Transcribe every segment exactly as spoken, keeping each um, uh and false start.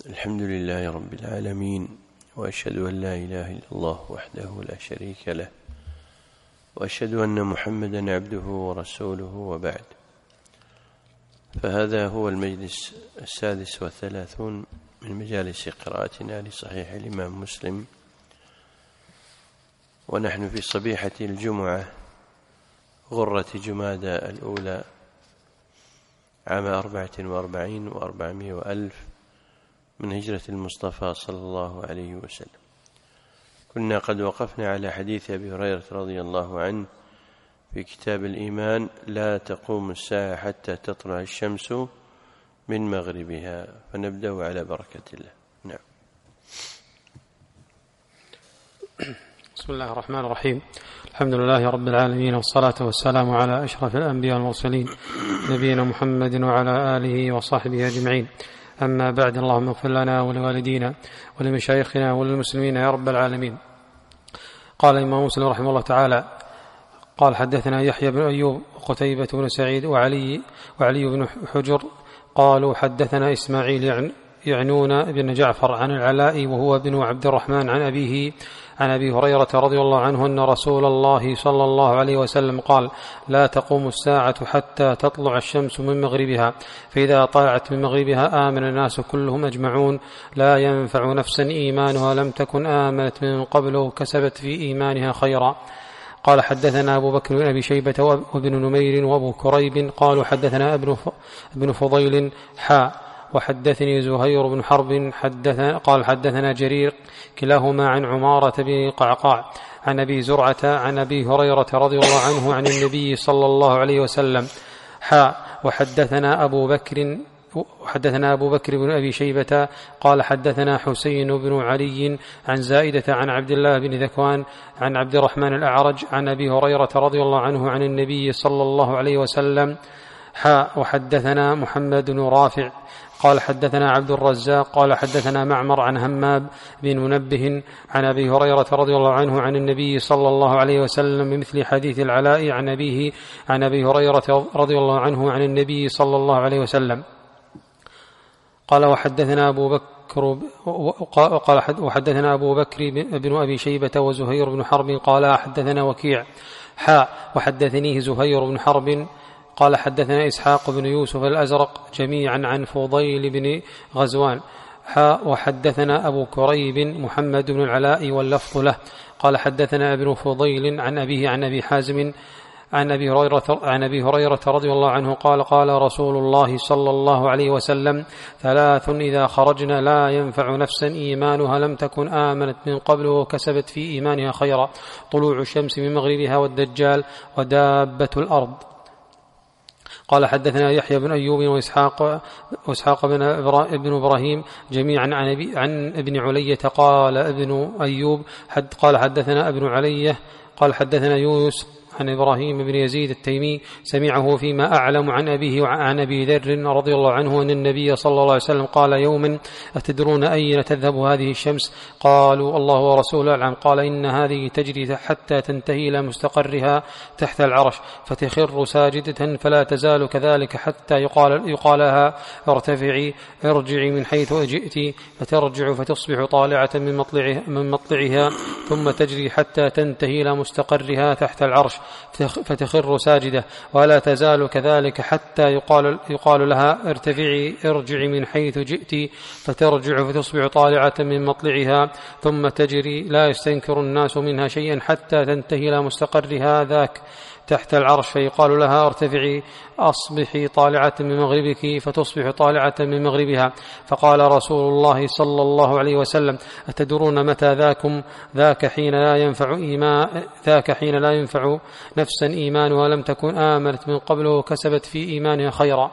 الحمد لله رب العالمين، وأشهد أن لا إله إلا الله وحده لا شريك له، وأشهد أن محمدا عبده ورسوله، وبعد. فهذا هو المجلس السادس والثلاثون من مجالس قراءتنا لصحيح الإمام مسلم، ونحن في صبيحة الجمعة غرة جمادى الأولى عام أربعة وأربعين وأربعمائة وألف من هجرة المصطفى صلى الله عليه وسلم. كنا قد وقفنا على حديث أبي هريرة رضي الله عنه في كتاب الإيمان: لا تقوم الساعة حتى تطلع الشمس من مغربها. فنبدأ على بركة الله. نعم. بسم الله الرحمن الرحيم. الحمد لله رب العالمين، والصلاة والسلام على أشرف الأنبياء والمرسلين نبينا محمد وعلى آله وصحبه أجمعين. أما بعد، اللهم اغفر لنا ولوالدينا ولمشايخنا وللمسلمين يا رب العالمين. قال الإمام مسلم رحمه الله تعالى: قال حدثنا يحيى بن أيوب وقتيبة بن سعيد وعلي, وعلي بن حجر قالوا حدثنا إسماعيل يعنون بن جعفر عن العلاء وهو بن عبد الرحمن عن أبيه عن أبي هريرة رضي الله عنه أن رسول الله صلى الله عليه وسلم قال: لا تقوم الساعة حتى تطلع الشمس من مغربها، فإذا طلعت من مغربها آمن الناس كلهم أجمعون، لا ينفع نفسا إيمانها لم تكن آمنت من قبل كسبت في إيمانها خيرا. قال حدثنا أبو بكر بن أبي شيبة وابن نمير وأبو كريب قالوا حدثنا ابن فضيل حاء وحدثني زهير بن حرب حدثنا قال حدثنا جرير كلاهما عن عمارة بن قعقاع عن أبي زرعة عن أبي هريرة رضي الله عنه عن النبي صلى الله عليه وسلم حاء وحدثنا أبو بكر حدثنا أبو بكر بن أبي شيبة قال حدثنا حسين بن علي عن زائدة عن عبد الله بن ذكوان عن عبد الرحمن الأعرج عن أبي هريرة رضي الله عنه عن النبي صلى الله عليه وسلم حاء وحدثنا محمد بن رافع قال حدثنا عبد الرزاق قال حدثنا معمر عن هماب بن منبه عن أبي هريرة رضي الله عنه عن النبي صلى الله عليه وسلم بمثل حديث العلاء عن أبيه عن أبي هريرة رضي الله عنه عن النبي صلى الله عليه وسلم. قال وحدثنا أبو بكر قال وحدثنا أبو بكر بن أبي شيبة وزهير بن حرب قال حدثنا وكيع حاء وحدثنيه زهير بن حرب قال حدثنا إسحاق بن يوسف الأزرق جميعا عن فضيل بن غزوان حاء وحدثنا أبو كريب محمد بن العلاء واللفظ له قال حدثنا ابن فضيل عن أبيه عن أبي حازم عن أبي هريرة عن أبي هريرة رضي الله عنه قال قال رسول الله صلى الله عليه وسلم: ثلاث إذا خرجنا لا ينفع نفسا إيمانها لم تكن آمنت من قبل وكسبت في إيمانها خيرا: طلوع الشمس من مغربها والدجال ودابة الأرض. قال حدثنا يحيى بن أيوب وإسحاق وإسحاق بن إبراهيم جميعا عن, عن ابن علية قال ابن أيوب حد قال حدثنا ابن علية قال حدثنا يونس عن إبراهيم بن يزيد التيمي سمعه فيما أعلم عن أبيه وعن أبي ذر رضي الله عنه أن النبي صلى الله عليه وسلم قال يوما: أتدرون أين تذهب هذه الشمس؟ قالوا: الله ورسوله أعلم. قال: إن هذه تجري حتى تنتهي إلى مستقرها تحت العرش فتخر ساجدة فلا تزال كذلك حتى يقال, يقال لها: ارتفعي ارجعي من حيث جئت، فترجع فتصبح طالعة من مطلعها, من مطلعها ثم تجري حتى تنتهي إلى مستقرها تحت العرش فتخر ساجدة، ولا تزال كذلك حتى يقال, يقال لها: ارتفعي ارجعي من حيث جئت، فترجع فتصبح طالعة من مطلعها ثم تجري، لا يستنكر الناس منها شيئا حتى تنتهي إلى مستقرها ذاك تحت العرش، فيقال لها: ارتفعي أصبحي طالعة من مغربك، فتصبح طالعة من مغربها. فقال رسول الله صلى الله عليه وسلم: أتدرون متى ذاكم؟ ذاك حين لا ينفع إيمان ذاك حين لا ينفع نفسا إيمانها لم تكن آمنت من قبل وكسبت في إيمانها خيرا.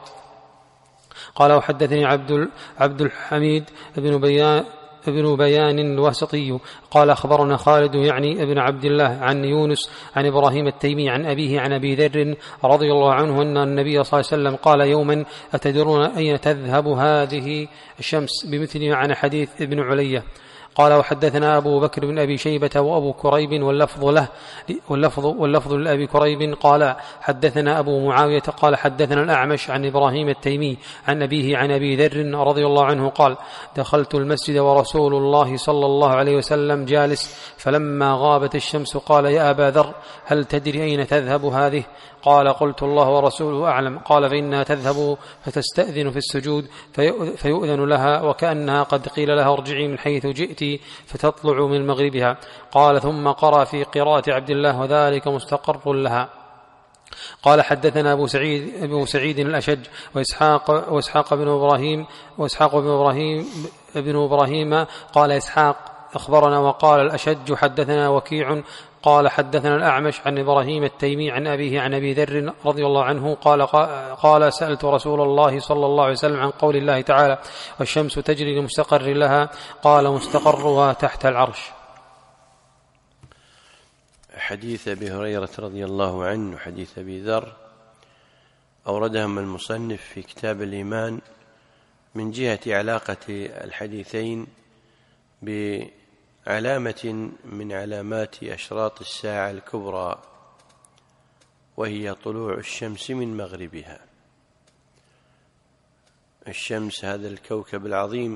قال وحدثني عبد عبد الحميد بن بيان ابن بيان الواسطي قال أخبرنا خالد يعني ابن عبد الله عن يونس عن إبراهيم التيمي عن أبيه عن أبي ذر رضي الله عنه أن النبي صلى الله عليه وسلم قال يوما: أتدرون أين تذهب هذه الشمس؟ بمثل معنى حديث ابن علية. قال وحدثنا أبو بكر بن أبي شيبة وأبو كريب واللفظ له واللفظ, واللفظ لأبي كريب قال حدثنا أبو معاوية قال حدثنا الأعمش عن إبراهيم التيمي عن أبيه عن أبي ذر رضي الله عنه قال دخلت المسجد ورسول الله صلى الله عليه وسلم جالس فلما غابت الشمس قال يا أبا ذر هل تدري أين تذهب هذه؟ قال قلت الله ورسوله أعلم. قال فإنها تذهب فتستأذن في السجود فيؤذن لها وكأنها قد قيل لها ارجعي من حيث جئت فتطلع من مغربها. قال ثم قرأ في قراءة عبد الله وذلك مستقر لها. قال حدثنا أبو سعيد, أبو سعيد الأشج وإسحاق, وإسحاق بن إبراهيم وإسحاق بن إبراهيم, بن إبراهيم قال إسحاق أخبرنا وقال الأشج حدثنا وكيع قال حدثنا الأعمش عن إبراهيم التيمي عن أبيه عن أبي ذر رضي الله عنه قال قال سألت رسول الله صلى الله عليه وسلم عن قول الله تعالى والشمس تجري لمستقر لها قال مستقرها تحت العرش. حديث أبي هريرة رضي الله عنه وحديث أبي ذر أوردهم المصنف في كتاب الإيمان من جهة علاقة الحديثين بعلامة من علامات أشراط الساعة الكبرى وهي طلوع الشمس من مغربها. الشمس هذا الكوكب العظيم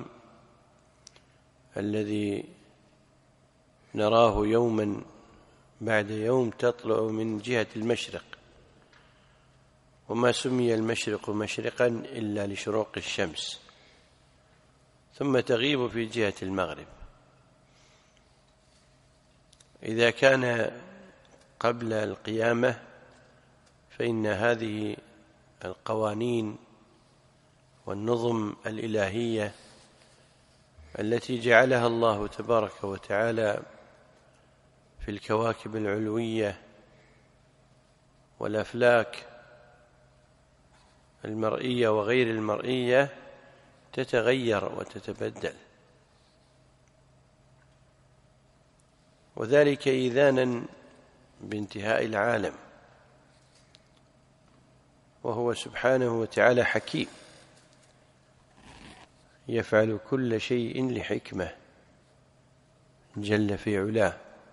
الذي نراه يوما بعد يوم تطلع من جهة المشرق، وما سمي المشرق مشرقا إلا لشروق الشمس، ثم تغيب في جهة المغرب. إذا كان قبل القيامة فإن هذه القوانين والنظم الإلهية التي جعلها الله تبارك وتعالى في الكواكب العلوية والأفلاك المرئية وغير المرئية تتغير وتتبدل، وذلك إذانا بانتهاء العالم، وهو سبحانه وتعالى حكيم يفعل كل شيء لحكمة جل في علاه.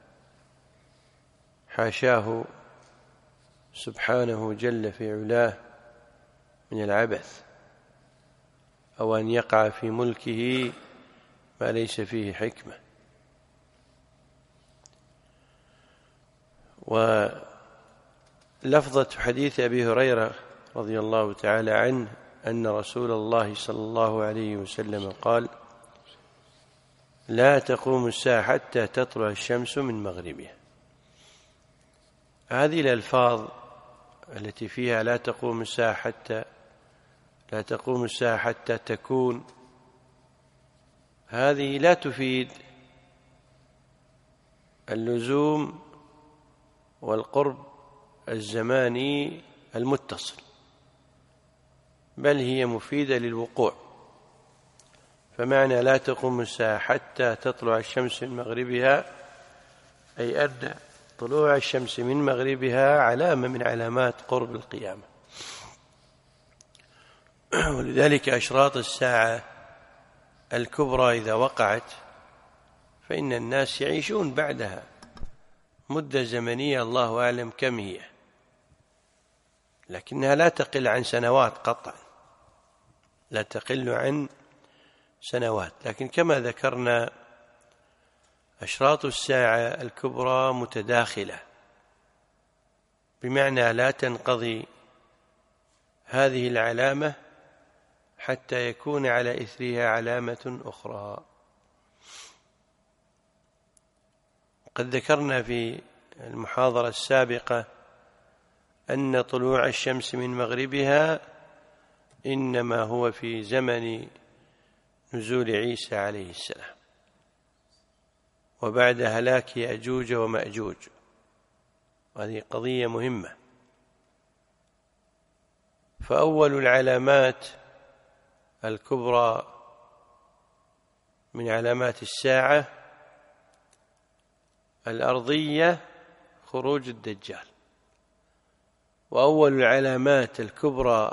حاشاه سبحانه جل في علاه من العبث أو أن يقع في ملكه ما ليس فيه حكمة. ولفظة حديث أبي هريرة رضي الله تعالى عنه أن رسول الله صلى الله عليه وسلم قال لا تقوم الساعة حتى تطلع الشمس من مغربها. هذه الألفاظ التي فيها لا تقوم الساعة حتى لا تقوم الساعة حتى تكون، هذه لا تفيد اللزوم والقرب الزماني المتصل، بل هي مفيدة للوقوع. فمعنى لا تقوم الساعة حتى تطلع الشمس من مغربها أي أن طلوع الشمس من مغربها علامة من علامات قرب القيامة. ولذلك أشراط الساعة الكبرى إذا وقعت فإن الناس يعيشون بعدها مدة زمنية الله أعلم كم هي، لكنها لا تقل عن سنوات قطعا، لا تقل عن سنوات. لكن كما ذكرنا أشراط الساعة الكبرى متداخلة، بمعنى لا تنقضي هذه العلامة حتى يكون على إثرها علامة أخرى. قد ذكرنا في المحاضرة السابقة أن طلوع الشمس من مغربها إنما هو في زمن نزول عيسى عليه السلام وبعد هلاك يأجوج ومأجوج، وهذه قضية مهمة. فأول العلامات الكبرى من علامات الساعة الأرضية خروج الدجال، وأول العلامات الكبرى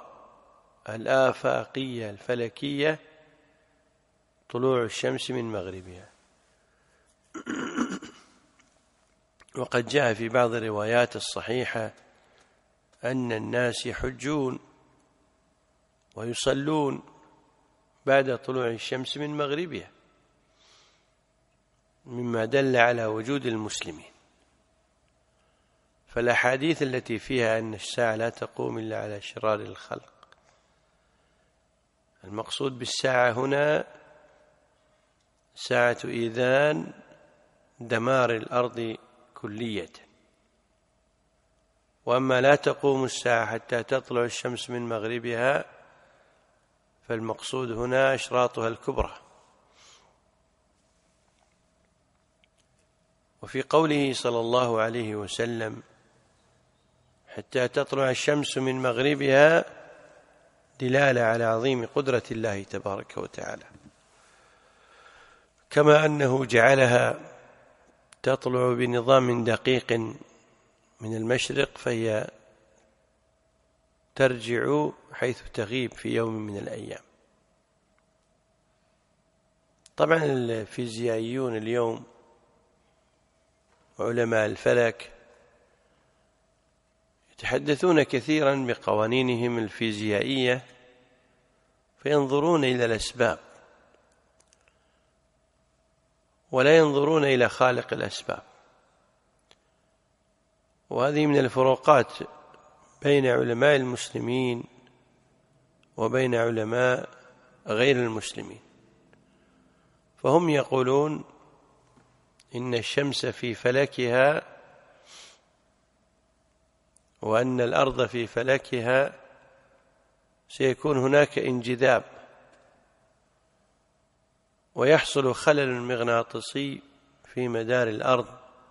الآفاقية الفلكية طلوع الشمس من مغربها. وقد جاء في بعض الروايات الصحيحة أن الناس يحجون ويصلون بعد طلوع الشمس من مغربها، مما دل على وجود المسلمين. فالأحاديث التي فيها أن الساعة لا تقوم إلا على شرار الخلق، المقصود بالساعة هنا ساعة إيذان دمار الأرض كلية. وأما لا تقوم الساعة حتى تطلع الشمس من مغربها فالمقصود هنا أشراطها الكبرى. وفي قوله صلى الله عليه وسلم حتى تطلع الشمس من مغربها دلالة على عظيم قدرة الله تبارك وتعالى، كما أنه جعلها تطلع بنظام دقيق من المشرق فهي ترجع حيث تغيب في يوم من الأيام. طبعا الفيزيائيون اليوم وعلماء الفلك يتحدثون كثيرا بقوانينهم الفيزيائية، فينظرون إلى الأسباب ولا ينظرون إلى خالق الأسباب. وهذه من الفروقات بين علماء المسلمين وبين علماء غير المسلمين. فهم يقولون إن الشمس في فلكها وأن الأرض في فلكها سيكون هناك انجذاب ويحصل خلل مغناطيسي في مدار الأرض،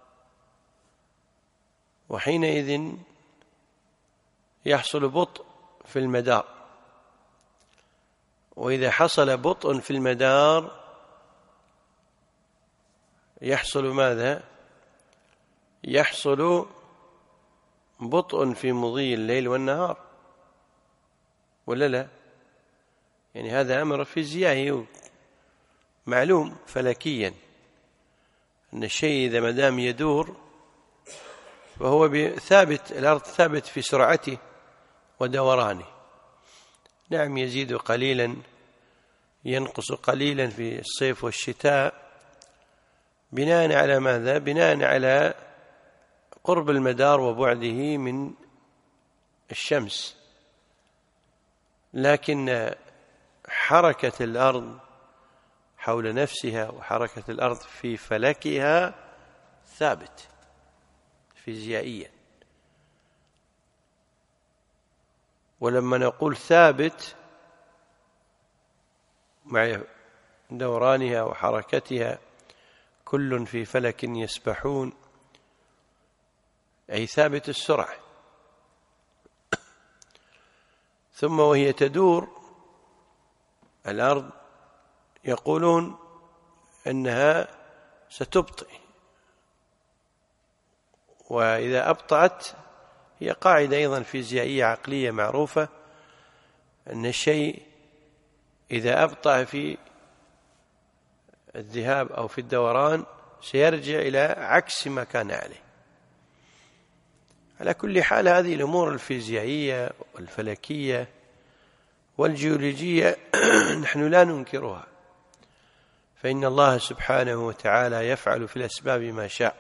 وحينئذ يحصل بطء في المدار. وإذا حصل بطء في المدار يحصل ماذا؟ يحصل بطء في مضي الليل والنهار، ولا لا؟ يعني هذا أمر فيزيائي معلوم فلكيا أن الشيء إذا ما دام يدور فهو ثابت، الأرض ثابت في سرعته ودورانه. نعم يزيد قليلا ينقص قليلا في الصيف والشتاء بناء على ماذا؟ بناء على قرب المدار وبعده من الشمس. لكن حركة الأرض حول نفسها وحركة الأرض في فلكها ثابت فيزيائيا. ولما نقول ثابت مع دورانها وحركتها كل في فلك يسبحون، أي ثابت السرعة. ثم وهي تدور الأرض يقولون أنها ستبطئ، وإذا أبطأت هي قاعدة أيضا فيزيائية عقلية معروفة أن الشيء إذا أبطأ في الذهاب أو في الدوران سيرجع إلى عكس ما كان عليه. على كل حال هذه الأمور الفيزيائية والفلكية والجيولوجية نحن لا ننكرها، فإن الله سبحانه وتعالى يفعل في الأسباب ما شاء.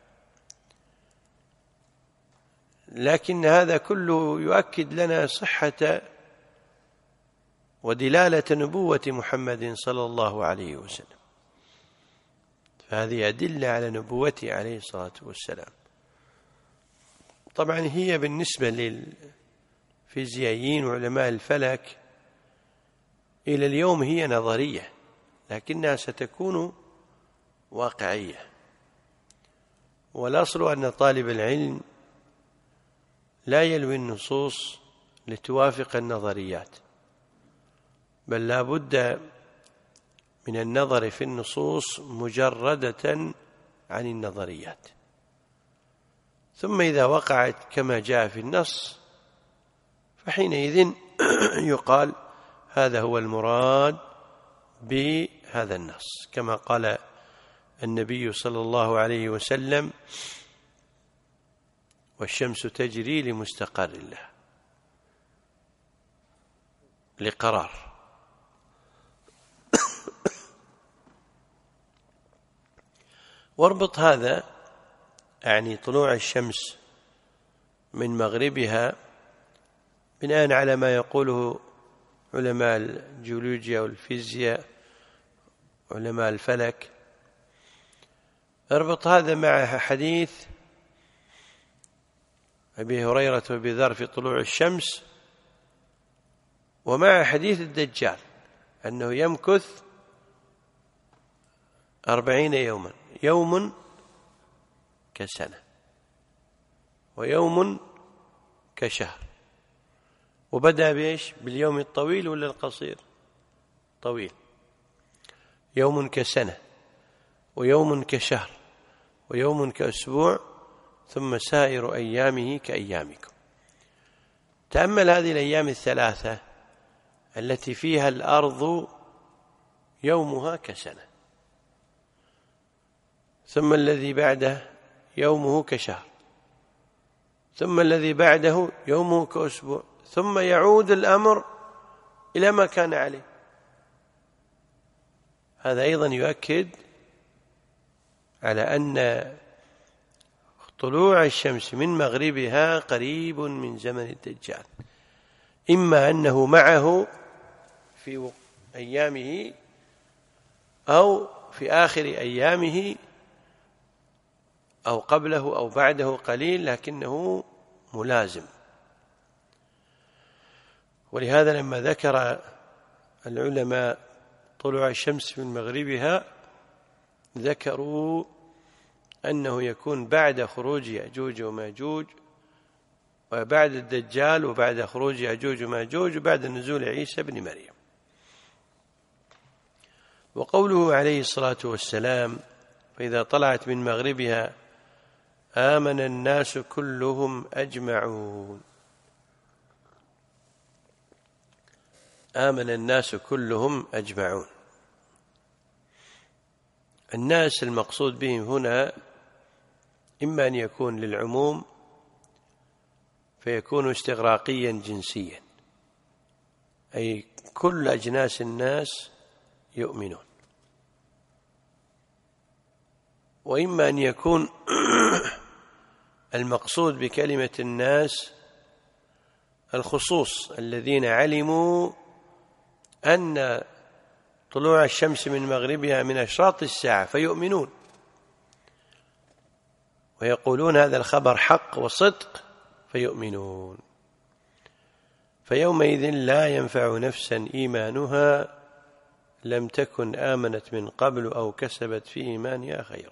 لكن هذا كله يؤكد لنا صحة ودلالة نبوة محمد صلى الله عليه وسلم، فهذه أدلة على نبوته عليه الصلاة والسلام. طبعا هي بالنسبة للفيزيائيين وعلماء الفلك إلى اليوم هي نظرية، لكنها ستكون واقعية. والأصل أن طالب العلم لا يلوي النصوص لتوافق النظريات، بل لا بد من النظر في النصوص مجردة عن النظريات، ثم إذا وقعت كما جاء في النص فحينئذ يقال هذا هو المراد بهذا النص، كما قال النبي صلى الله عليه وسلم: والشمس تجري لمستقر لها، لقرار. واربط هذا، يعني طلوع الشمس من مغربها، بناء على ما يقوله علماء الجيولوجيا والفيزياء، علماء الفلك، اربط هذا مع حديث أبي هريرة وأبي ذر في طلوع الشمس، ومع حديث الدجال أنه يمكث أربعين يوما، يوم كسنة ويوم كشهر. وبدأ بإيش؟ باليوم الطويل ولا القصير؟ طويل. يوم كسنة ويوم كشهر ويوم كأسبوع، ثم سائر أيامه كأيامكم. تأمل هذه الأيام الثلاثة التي فيها الأرض يومها كسنة، ثم الذي بعده يومه كشهر، ثم الذي بعده يومه كأسبوع، ثم يعود الأمر إلى ما كان عليه. هذا أيضا يؤكد على أن طلوع الشمس من مغربها قريب من زمن الدجال، إما أنه معه في أيامه أو في آخر أيامه أو قبله أو بعده قليل، لكنه ملازم. ولهذا لما ذكر العلماء طلوع الشمس من مغربها ذكروا أنه يكون بعد خروج يأجوج وماجوج، وبعد الدجال، وبعد خروج يأجوج وماجوج، وبعد نزول عيسى بن مريم. وقوله عليه الصلاة والسلام: فإذا طلعت من مغربها آمن الناس كلهم أجمعون. آمن الناس كلهم أجمعون. الناس المقصود بهم هنا إما أن يكون للعموم فيكون استغراقيا جنسيا، أي كل أجناس الناس يؤمنون، وإما أن يكون المقصود بكلمة الناس الخصوص الذين علموا أن طلوع الشمس من مغربها من أشراط الساعة فيؤمنون ويقولون هذا الخبر حق وصدق فيؤمنون. فيومئذ لا ينفع نفسا إيمانها لم تكن آمنت من قبل أو كسبت في إيمانها خيرا.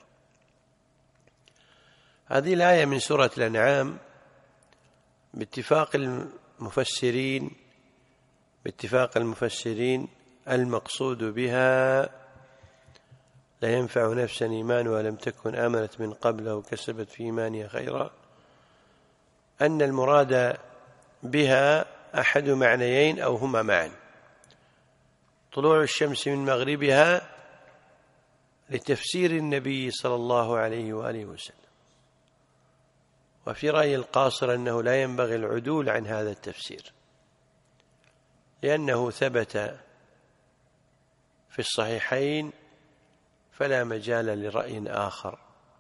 هذه الآية من سورة الأنعام باتفاق المفسرين باتفاق المفسرين المقصود بها لا ينفع نفسا إيمانها لم تكن آمنت من قبل أو كسبت في إيمانها خيرا، أن المراد بها أحد معنيين أو هما معا: طلوع الشمس من مغربها لتفسير النبي صلى الله عليه وآله وسلم، وفي رأي القاصر أنه لا ينبغي العدول عن هذا التفسير لأنه ثبت في الصحيحين فلا مجال لرأي آخر.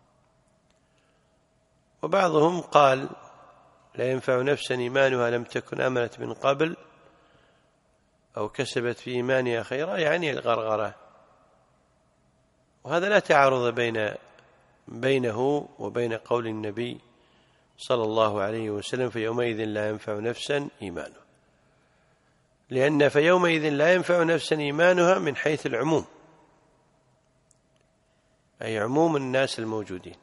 وبعضهم قال لا ينفع نفسا إيمانها لم تكن آمنت من قبل أو كسبت في إيمانها خيرا، يعني الغرغرة. وهذا لا تعارض بين بينه وبين قول النبي صلى الله عليه وسلم: فيومئذ لا ينفع نفسا إيمانها، لأن فيومئذ لا ينفع نفسا إيمانها من حيث العموم، أي عموم الناس الموجودين،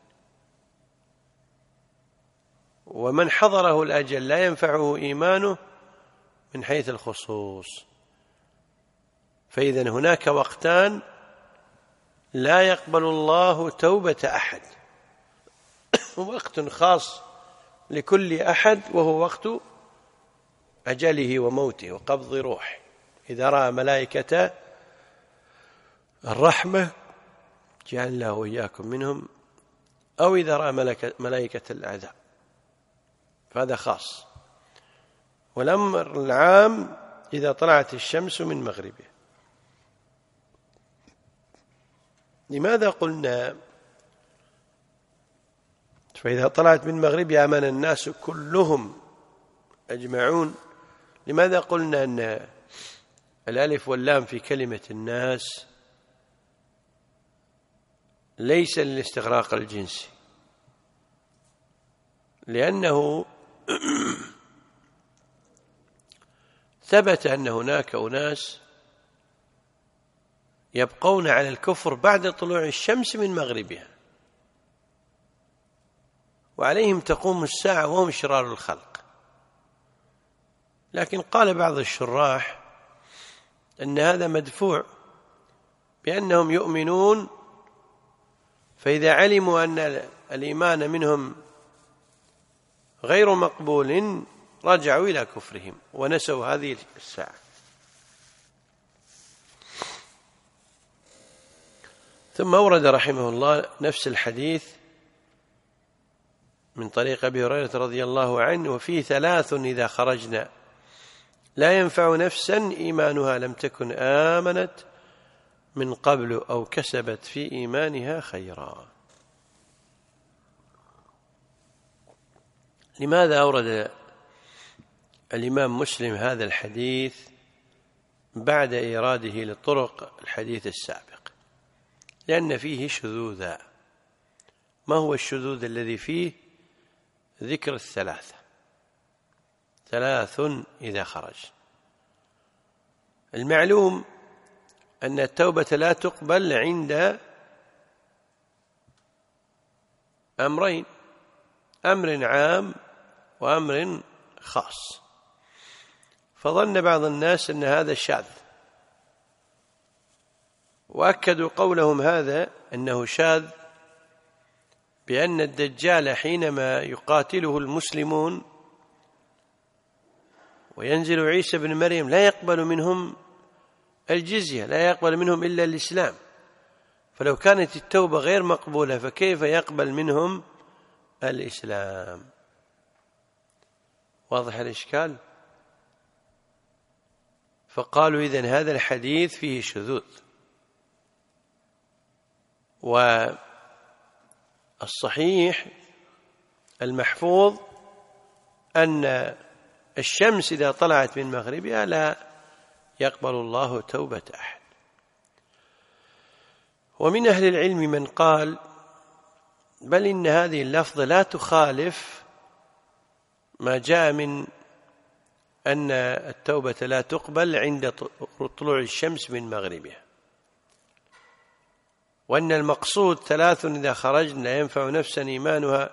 ومن حضره الأجل لا ينفعه إيمانه من حيث الخصوص. فإذن هناك وقتان لا يقبل الله توبة أحد، وقت خاص لكل أحد وهو وقت أجله وموته وقبض روح، إذا رأى ملائكة الرحمة جعلنا الله وإياكم منهم، أو إذا رأى ملائكة العذاب، فهذا خاص. والأمر العام إذا طلعت الشمس من مغربها. لماذا قلنا فإذا طلعت من مغربها آمن الناس كلهم أجمعون؟ لماذا قلنا أن الألف واللام في كلمة الناس ليس للاستغراق الجنسي؟ لأنه ثبت أن هناك أناس يبقون على الكفر بعد طلوع الشمس من مغربها، وعليهم تقوم الساعة وهم شرار الخلق. لكن قال بعض الشراح أن هذا مدفوع بأنهم يؤمنون، فإذا علموا أن الإيمان منهم غير مقبول رجعوا إلى كفرهم ونسوا هذه الساعة. ثم أورد رحمه الله نفس الحديث من طريق أبي هريرة رضي الله عنه: وفيه ثلاث إذا خرجنا لا ينفع نفسا إيمانها لم تكن آمنت من قبل أو كسبت في إيمانها خيرا. لماذا أورد الإمام مسلم هذا الحديث بعد إيراده للطرق الحديث السابق؟ لأن فيه شذوذا. ما هو الشذوذ الذي فيه؟ ذكر الثلاثة، ثلاث إذا خرج. المعلوم أن التوبة لا تقبل عند أمرين: أمر عام وأمر خاص. فظن بعض الناس أن هذا شاذ، وأكدوا قولهم هذا أنه شاذ بأن الدجال حينما يقاتله المسلمون وينزل عيسى بن مريم لا يقبل منهم الجزية، لا يقبل منهم إلا الإسلام. فلو كانت التوبة غير مقبولة فكيف يقبل منهم الإسلام؟ واضح الإشكال؟ فقالوا إذن هذا الحديث فيه شذوذ. والصحيح المحفوظ أن الشمس إذا طلعت من مغربها لا يقبل الله توبة أحد. ومن أهل العلم من قال بل إن هذه اللفظة لا تخالف ما جاء من أن التوبة لا تقبل عند طلوع الشمس من مغربها، وأن المقصود ثلاث إذا خرجن لا ينفع نفسا إيمانها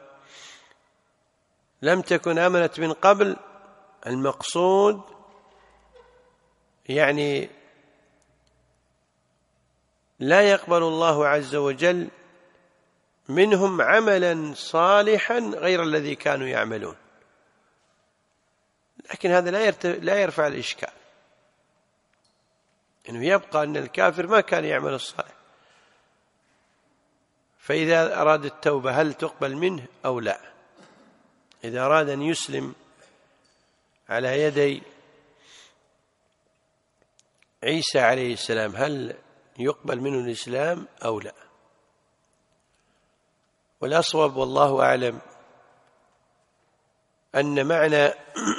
لم تكن آمنت من قبل. المقصود يعني لا يقبل الله عز وجل منهم عملا صالحا غير الذي كانوا يعملون. لكن هذا لا لا يرفع الإشكال، إنه يبقى أن الكافر ما كان يعمل الصالح، فإذا أراد التوبة هل تقبل منه أو لا؟ إذا أراد أن يسلم على يدي عيسى عليه السلام هل يقبل منه الإسلام أو لا؟ والأصوب والله أعلم أن معنى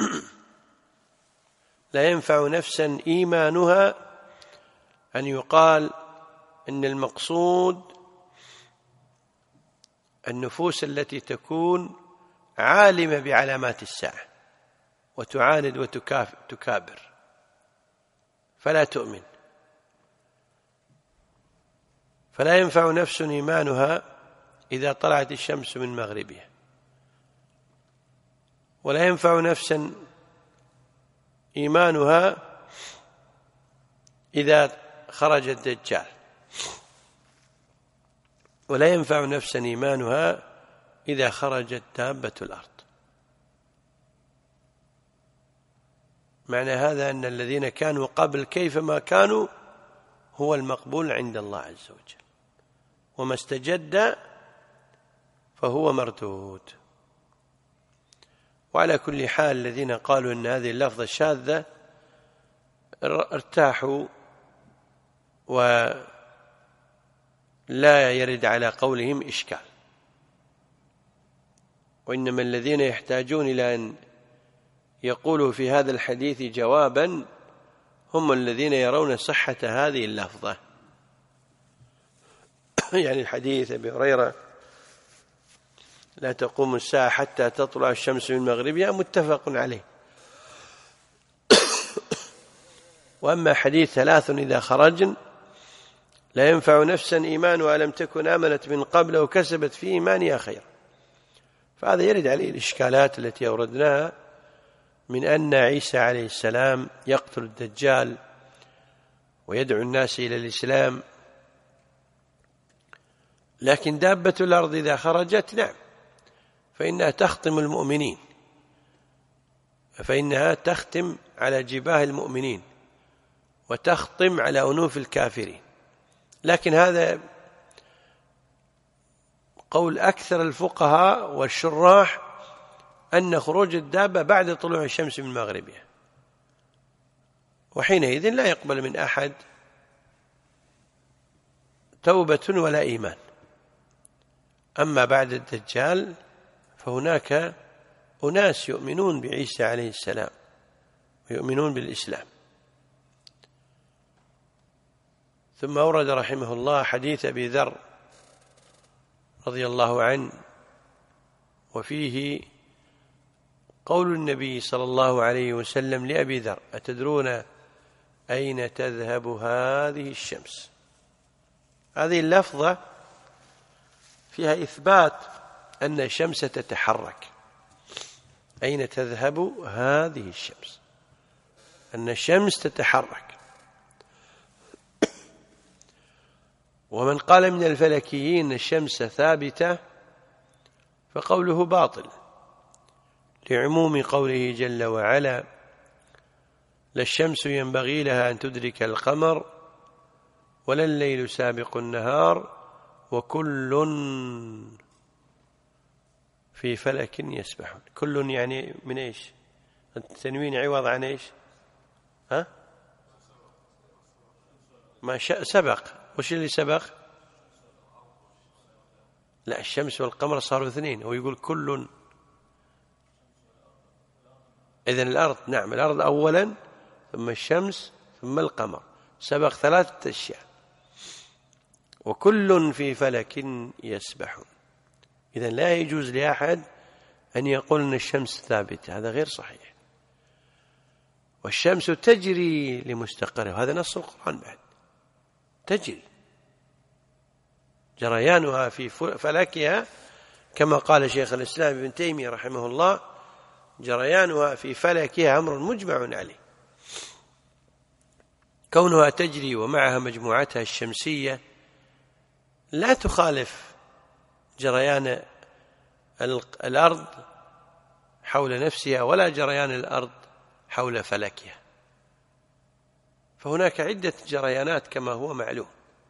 لا ينفع نفسا إيمانها أن يقال أن المقصود النفوس التي تكون عالمة بعلامات الساعة وتعاند وتكابر فلا تؤمن، فلا ينفع نفس إيمانها إذا طلعت الشمس من مغربها، ولا ينفع نفسا إيمانها إذا خرج الدجال، ولا ينفع نفسا إيمانها إذا خرجت دابة الأرض. معنى هذا أن الذين كانوا قبل كيفما كانوا هو المقبول عند الله عز وجل، وما استجد فهو مردود. وعلى كل حال الذين قالوا إن هذه اللفظة شاذة ارتاحوا ولا يرد على قولهم إشكال، وإنما الذين يحتاجون إلى أن يقولوا في هذا الحديث جوابا هم الذين يرون صحة هذه اللفظة. يعني الحديث أبي هريرة لا تقوم الساعة حتى تطلع الشمس من مغربها متفق عليه. وأما حديث ثلاث إذا خرجن لا ينفع نفسا إيمانها لم تكن آمنت من قبل وكسبت في إيمانها خير، فهذا يرد عليه الإشكالات التي أوردناها من أن عيسى عليه السلام يقتل الدجال ويدعو الناس إلى الإسلام، لكن دابة الأرض إذا خرجت نعم فإنها تختم المؤمنين، فإنها تختم على جباه المؤمنين وتختم على أنوف الكافرين. لكن هذا قول أكثر الفقهاء والشراح أن خروج الدابة بعد طلوع الشمس من مغربها، وحينئذ لا يقبل من أحد توبة ولا إيمان. أما بعد الدجال فهناك أناس يؤمنون بعيسى عليه السلام ويؤمنون بالإسلام. ثم أورد رحمه الله حديث أبي ذر رضي الله عنه، وفيه قول النبي صلى الله عليه وسلم لأبي ذر: أتدرون أين تذهب هذه الشمس؟ هذه اللفظة فيها إثبات أن الشمس تتحرك. أين تذهب هذه الشمس؟ أن الشمس تتحرك. ومن قال من الفلكيين أن الشمس ثابتة فقوله باطل، لعموم قوله جل وعلا: لا الشمس ينبغي لها أن تدرك القمر ولا الليل سابق النهار وكل في فلك يسبحون. كل يعني من إيش؟ التنوين عوض عن إيش؟ ها؟ ما سبق. وش اللي سبق؟ لا، الشمس والقمر صاروا اثنين، هو يقول كل. إذن الأرض، نعم الأرض أولا ثم الشمس ثم القمر، سبق ثلاثة أشياء. وكل في فلك يسبحون. إذن لا يجوز لأحد أن يقول أن الشمس ثابتة، هذا غير صحيح. والشمس تجري لمستقرها، وهذا نص القرآن بعد، تجري جريانها في فلكها كما قال شيخ الإسلام ابن تيمية رحمه الله: جريانها في فلكها أمر مجمع عليه. كونها تجري ومعها مجموعتها الشمسية لا تخالف جريان الأرض حول نفسها ولا جريان الأرض حول فلكها، فهناك عدة جريانات كما هو معلوم.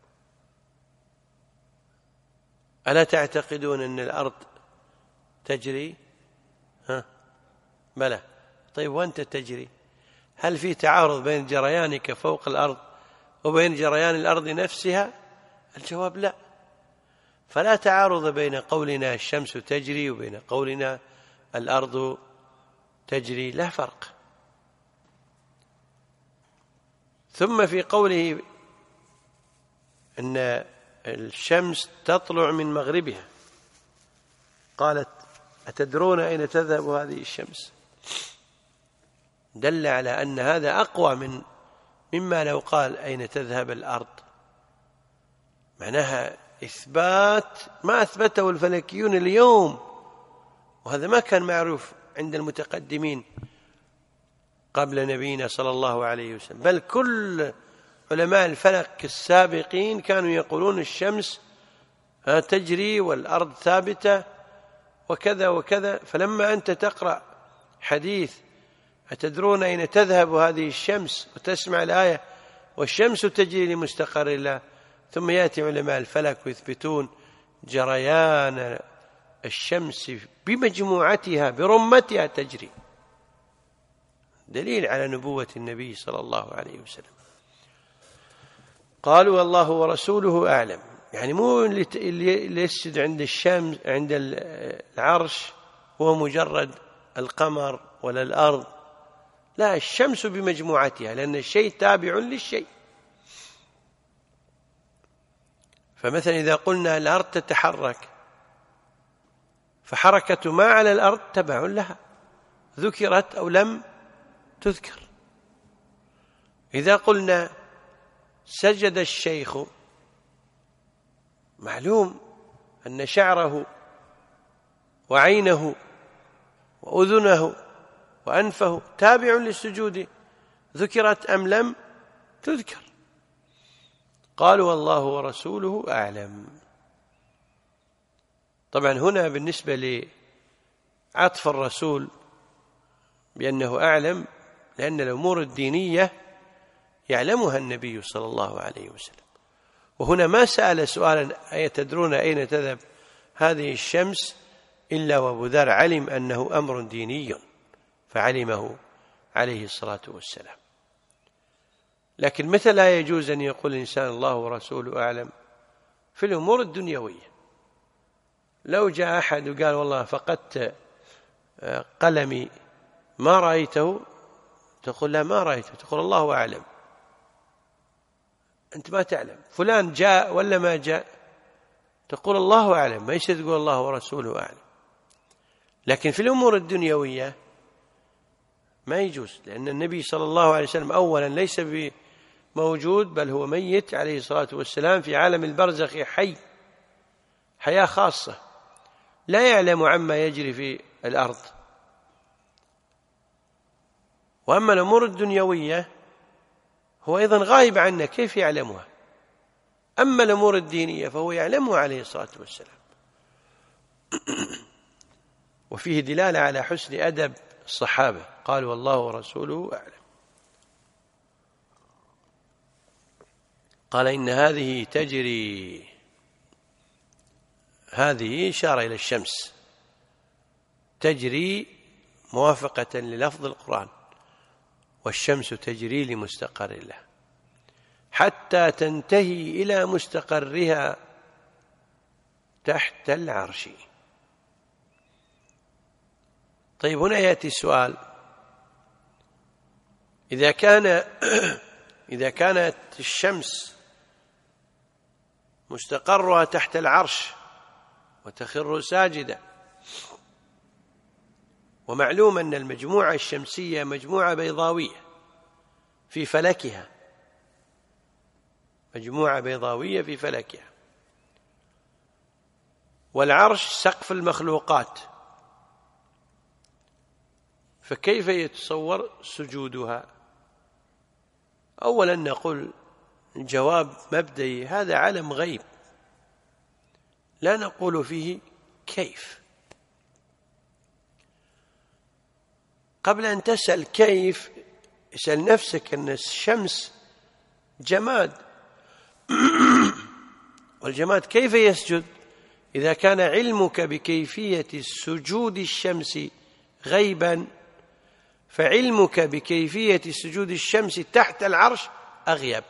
ألا تعتقدون أن الأرض تجري؟ ها؟ بلى. طيب وأنت تجري، هل في تعارض بين جريانك فوق الأرض وبين جريان الأرض نفسها؟ الجواب لا. فلا تعارض بين قولنا الشمس تجري وبين قولنا الأرض تجري، لا فرق. ثم في قوله أن الشمس تطلع من مغربها قالت: أتدرون أين تذهب هذه الشمس؟ دل على أن هذا أقوى من مما لو قال أين تذهب الأرض. معناها إثبات ما أثبته الفلكيون اليوم، وهذا ما كان معروف عند المتقدمين قبل نبينا صلى الله عليه وسلم، بل كل علماء الفلك السابقين كانوا يقولون الشمس تجري والأرض ثابتة وكذا وكذا. فلما أنت تقرأ حديث أتدرون أين تذهب هذه الشمس وتسمع الآية والشمس تجري لمستقر لها، ثم يأتي علماء الفلك ويثبتون جريان الشمس بمجموعتها برمتها تجري، دليل على نبوة النبي صلى الله عليه وسلم. قالوا والله ورسوله أعلم، يعني مو اللي يسجد عند الشمس عند العرش هو مجرد القمر ولا الأرض، لا، الشمس بمجموعتها، لأن الشيء تابع للشيء. فمثلا إذا قلنا الأرض تتحرك، فحركة ما على الأرض تبع لها، ذكرت أو لم تذكر. إذا قلنا سجد الشيخ، معلوم أن شعره وعينه وأذنه وأنفه تابع للسجود، ذكرت أم لم تذكر؟ قالوا والله ورسوله أعلم. طبعا هنا بالنسبة لعطف الرسول بأنه أعلم، لأن الأمور الدينية يعلمها النبي صلى الله عليه وسلم، وهنا ما سأل سؤالا أيتدرون أين تذهب هذه الشمس إلا وأبو ذر علم أنه أمر ديني فعلمه عليه الصلاة والسلام. لكن متى لا يجوز أن يقول الإنسان الله ورسوله أعلم؟ في الأمور الدنيوية. لو جاء أحد وقال والله فقدت قلمي ما رأيته، تقول لا ما رأيته، تقول الله أعلم، أنت ما تعلم. فلان جاء ولا ما جاء، تقول الله أعلم، ما يصير تقول الله ورسوله أعلم. لكن في الأمور الدنيوية ما يجوز، لأن النبي صلى الله عليه وسلم أولا ليس بموجود، بل هو ميت عليه الصلاة والسلام في عالم البرزخ، حي حياة خاصة، لا يعلم عما يجري في الأرض. وأما الأمور الدنيوية هو أيضا غائب عنا، كيف يعلمها؟ أما الأمور الدينية فهو يعلمها عليه الصلاة والسلام. وفيه دلالة على حسن أدب الصحابة، قالوا والله ورسوله أعلم. قال إن هذه تجري، هذه إشارة إلى الشمس، تجري موافقة للفظ القرآن، والشمس تجري لمستقر لها حتى تنتهي إلى مستقرها تحت العرش. طيب هنا يأتي السؤال، إذا كان إذا كانت الشمس مستقرها تحت العرش وتخر ساجدة، ومعلوم أن المجموعة الشمسية مجموعة بيضاوية في فلكها، مجموعة بيضاوية في فلكها، والعرش سقف المخلوقات، فكيف يتصور سجودها؟ أولا نقول الجواب مبدئي، هذا علم غيب لا نقول فيه كيف. قبل أن تسأل كيف اسأل نفسك أن الشمس جماد، والجماد كيف يسجد؟ إذا كان علمك بكيفية سجود الشمس غيبا، فعلمك بكيفية سجود الشمس تحت العرش أغيب،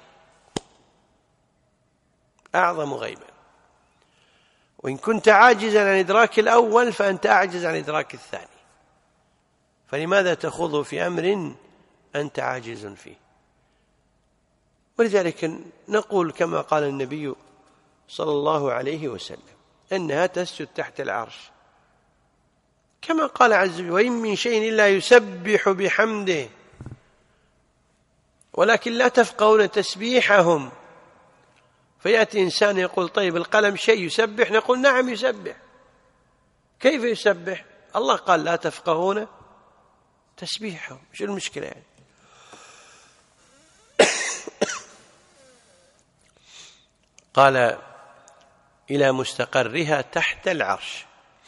أعظم غيبا. وإن كنت عاجزا عن إدراك الأول فأنت أعجز عن إدراك الثاني، فلماذا تخوض في أمر أنت عاجز فيه؟ ولذلك نقول كما قال النبي صلى الله عليه وسلم أنها تسجد تحت العرش، كما قال عز وجل وإن من شيء إلا يسبح بحمده ولكن لا تفقهون تسبيحهم. فيأتي إنسان يقول طيب القلم شيء يسبح، نقول نعم يسبح. كيف يسبح؟ الله قال لا تفقهون تسبيحهم، شو المشكلة يعني؟ قال إلى مستقرها تحت العرش،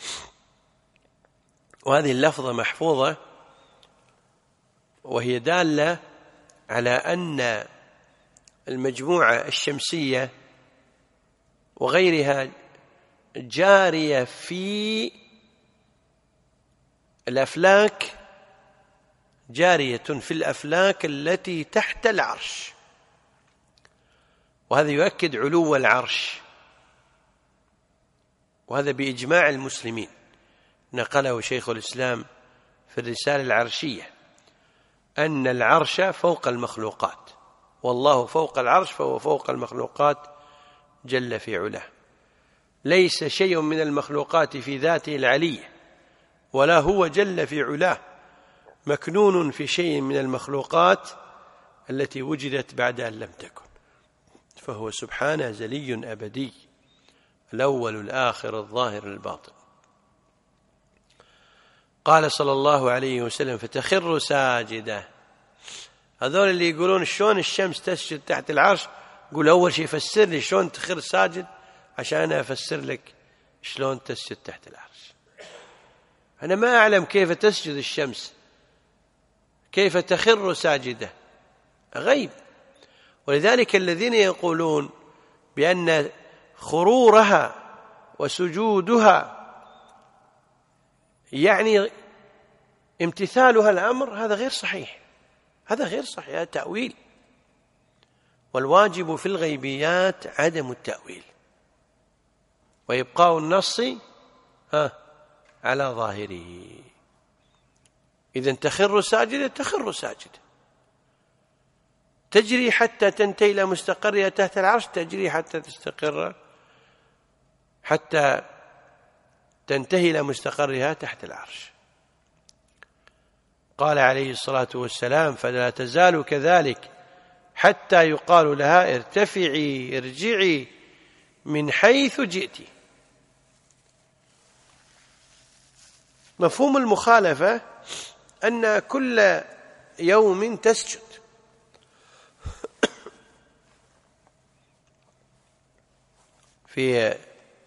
وهذه اللفظة محفوظة، وهي دالة على أن المجموعة الشمسية وغيرها جارية في الأفلاك، جارية في الأفلاك التي تحت العرش، وهذا يؤكد علو العرش، وهذا بإجماع المسلمين، نقله شيخ الإسلام في الرسالة العرشية، أن العرش فوق المخلوقات، والله فوق العرش فهو فوق المخلوقات جل في علاه. ليس شيء من المخلوقات في ذاته العلية، ولا هو جل في علاه مكنون في شيء من المخلوقات التي وجدت بعد أن لم تكن، فهو سبحانه زلي أبدي، الأول الآخر الظاهر الباطن. قال صلى الله عليه وسلم: فتخر ساجدة. هذول اللي يقولون شلون الشمس تسجد تحت العرش، قول أول شيء فسر لي شلون تخر ساجد عشان أنا أفسر لك شلون تسجد تحت العرش. أنا ما أعلم كيف تسجد الشمس، كيف تخر ساجدة، غيب. ولذلك الذين يقولون بأن خرورها وسجودها يعني امتثالها الأمر، هذا غير صحيح، هذا غير صحيح، هذا تأويل. والواجب في الغيبيات عدم التأويل وإبقاء النص على ظاهره. إذن تخر ساجدة، تخر ساجدة، تجري حتى تنتهي إلى مستقرها تحت العرش، تجري حتى تستقر، حتى تنتهي إلى مستقرها تحت العرش. قال عليه الصلاة والسلام: فلا تزال كذلك حتى يقال لها ارتفعي ارجعي من حيث جئت. مفهوم المخالفة أن كل يوم تسجد، في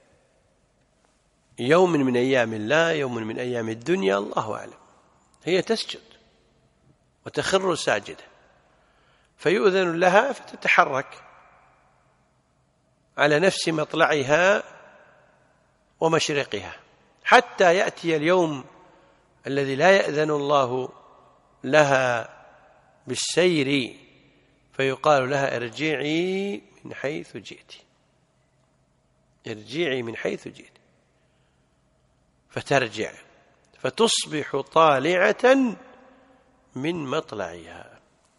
يوم من أيام الله، يوم من أيام الدنيا، الله أعلم، هي تسجد وتخر ساجدة، فيؤذن لها فتتحرك على نفس مطلعها ومشرقها حتى يأتي اليوم الذي لا يأذن الله لها بالسير، فيقال لها ارجعي من حيث جئت، ارجعي من حيث جئت، فترجع فتصبح طالعة من مطلعها.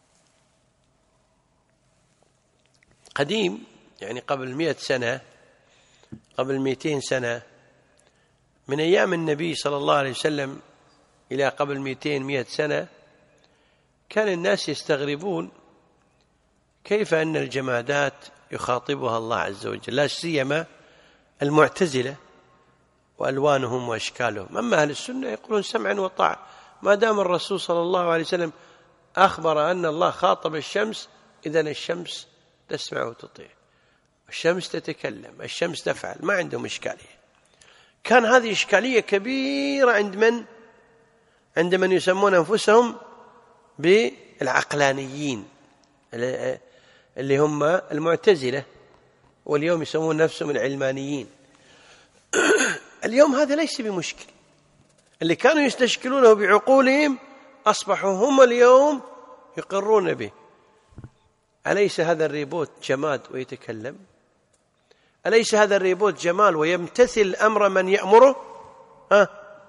قديم، يعني قبل مئة سنة، قبل مئتين سنة، من أيام النبي صلى الله عليه وسلم إلى قبل مئتين مئة سنة، كان الناس يستغربون كيف أن الجمادات يخاطبها الله عز وجل، لا سيما المعتزلة وألوانهم وأشكالهم. أما أهل السنة يقولون سمعا وطاعة، ما دام الرسول صلى الله عليه وسلم أخبر أن الله خاطب الشمس، إذن الشمس تسمع وتطيع، الشمس تتكلم، الشمس تفعل، ما عندهم إشكالية. كان هذه إشكالية كبيرة عند من؟ عند من يسمون أنفسهم بالعقلانيين، اللي هم المعتزلة، واليوم يسمون نفسهم العلمانيين. اليوم هذا ليس بمشكل، اللي كانوا يستشكلونه بعقولهم أصبحوا هم اليوم يقرون به. أليس هذا الريبوت جماد ويتكلم؟ أليس هذا الريبوت جمال ويمتثل أمر من يأمره؟ ها؟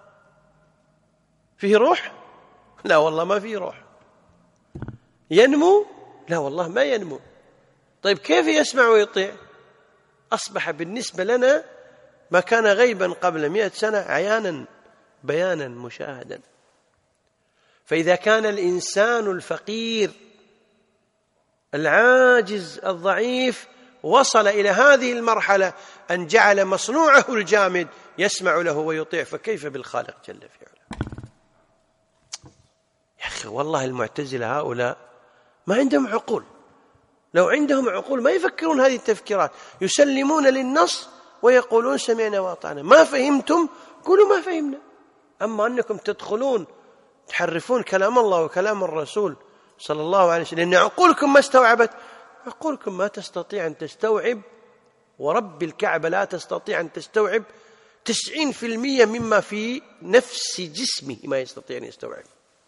فيه روح؟ لا والله ما فيه روح. ينمو؟ لا والله ما ينمو. طيب كيف يسمع ويطيع؟ أصبح بالنسبة لنا ما كان غيبا قبل مئة سنة عيانا بيانا مشاهدا. فإذا كان الإنسان الفقير العاجز الضعيف وصل إلى هذه المرحلة أن جعل مصنوعه الجامد يسمع له ويطيع، فكيف بالخالق جل في علاه؟ يا أخي والله المعتزلة هؤلاء ما عندهم عقول، لو عندهم عقول ما يفكرون هذه التفكيرات، يسلمون للنص ويقولون سمعنا وأطعنا. ما فهمتم قولوا ما فهمنا. أما أنكم تدخلون تحرفون كلام الله وكلام الرسول صلى الله عليه وسلم لأن عقولكم ما استوعبت، عقولكم ما تستطيع أن تستوعب ورب الكعبة لا تستطيع أن تستوعب تسعين في المئة مما في نفس جسمه ما يستطيع أن يستوعب.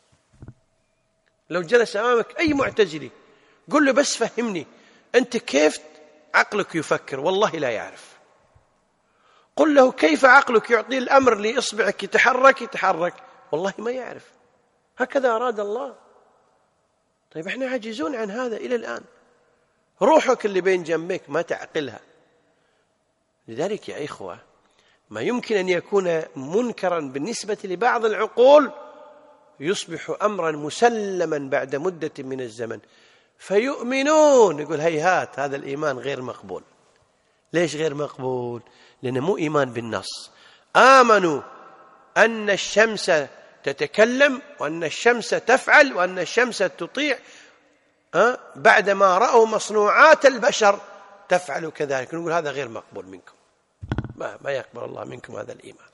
لو جلس أمامك أي معتزلي قل له بس فهمني أنت كيف عقلك يفكر، والله لا يعرف. قل له كيف عقلك يعطي الأمر لإصبعك يتحرك يتحرك، والله ما يعرف. هكذا أراد الله. طيب احنا عاجزون عن هذا إلى الآن. روحك اللي بين جنبك ما تعقلها. لذلك يا إخوة ما يمكن أن يكون منكرا بالنسبة لبعض العقول يصبح أمرا مسلما بعد مدة من الزمن، فيؤمنون. يقول هيهات هذا الإيمان غير مقبول. ليش غير مقبول؟ لأنه مو إيمان بالنص. آمنوا أن الشمس تتكلم وأن الشمس تفعل وأن الشمس تطيع، أه؟ بعدما رأوا مصنوعات البشر تفعل كذلك. نقول هذا غير مقبول منكم، ما, ما يقبل الله منكم هذا الإيمان.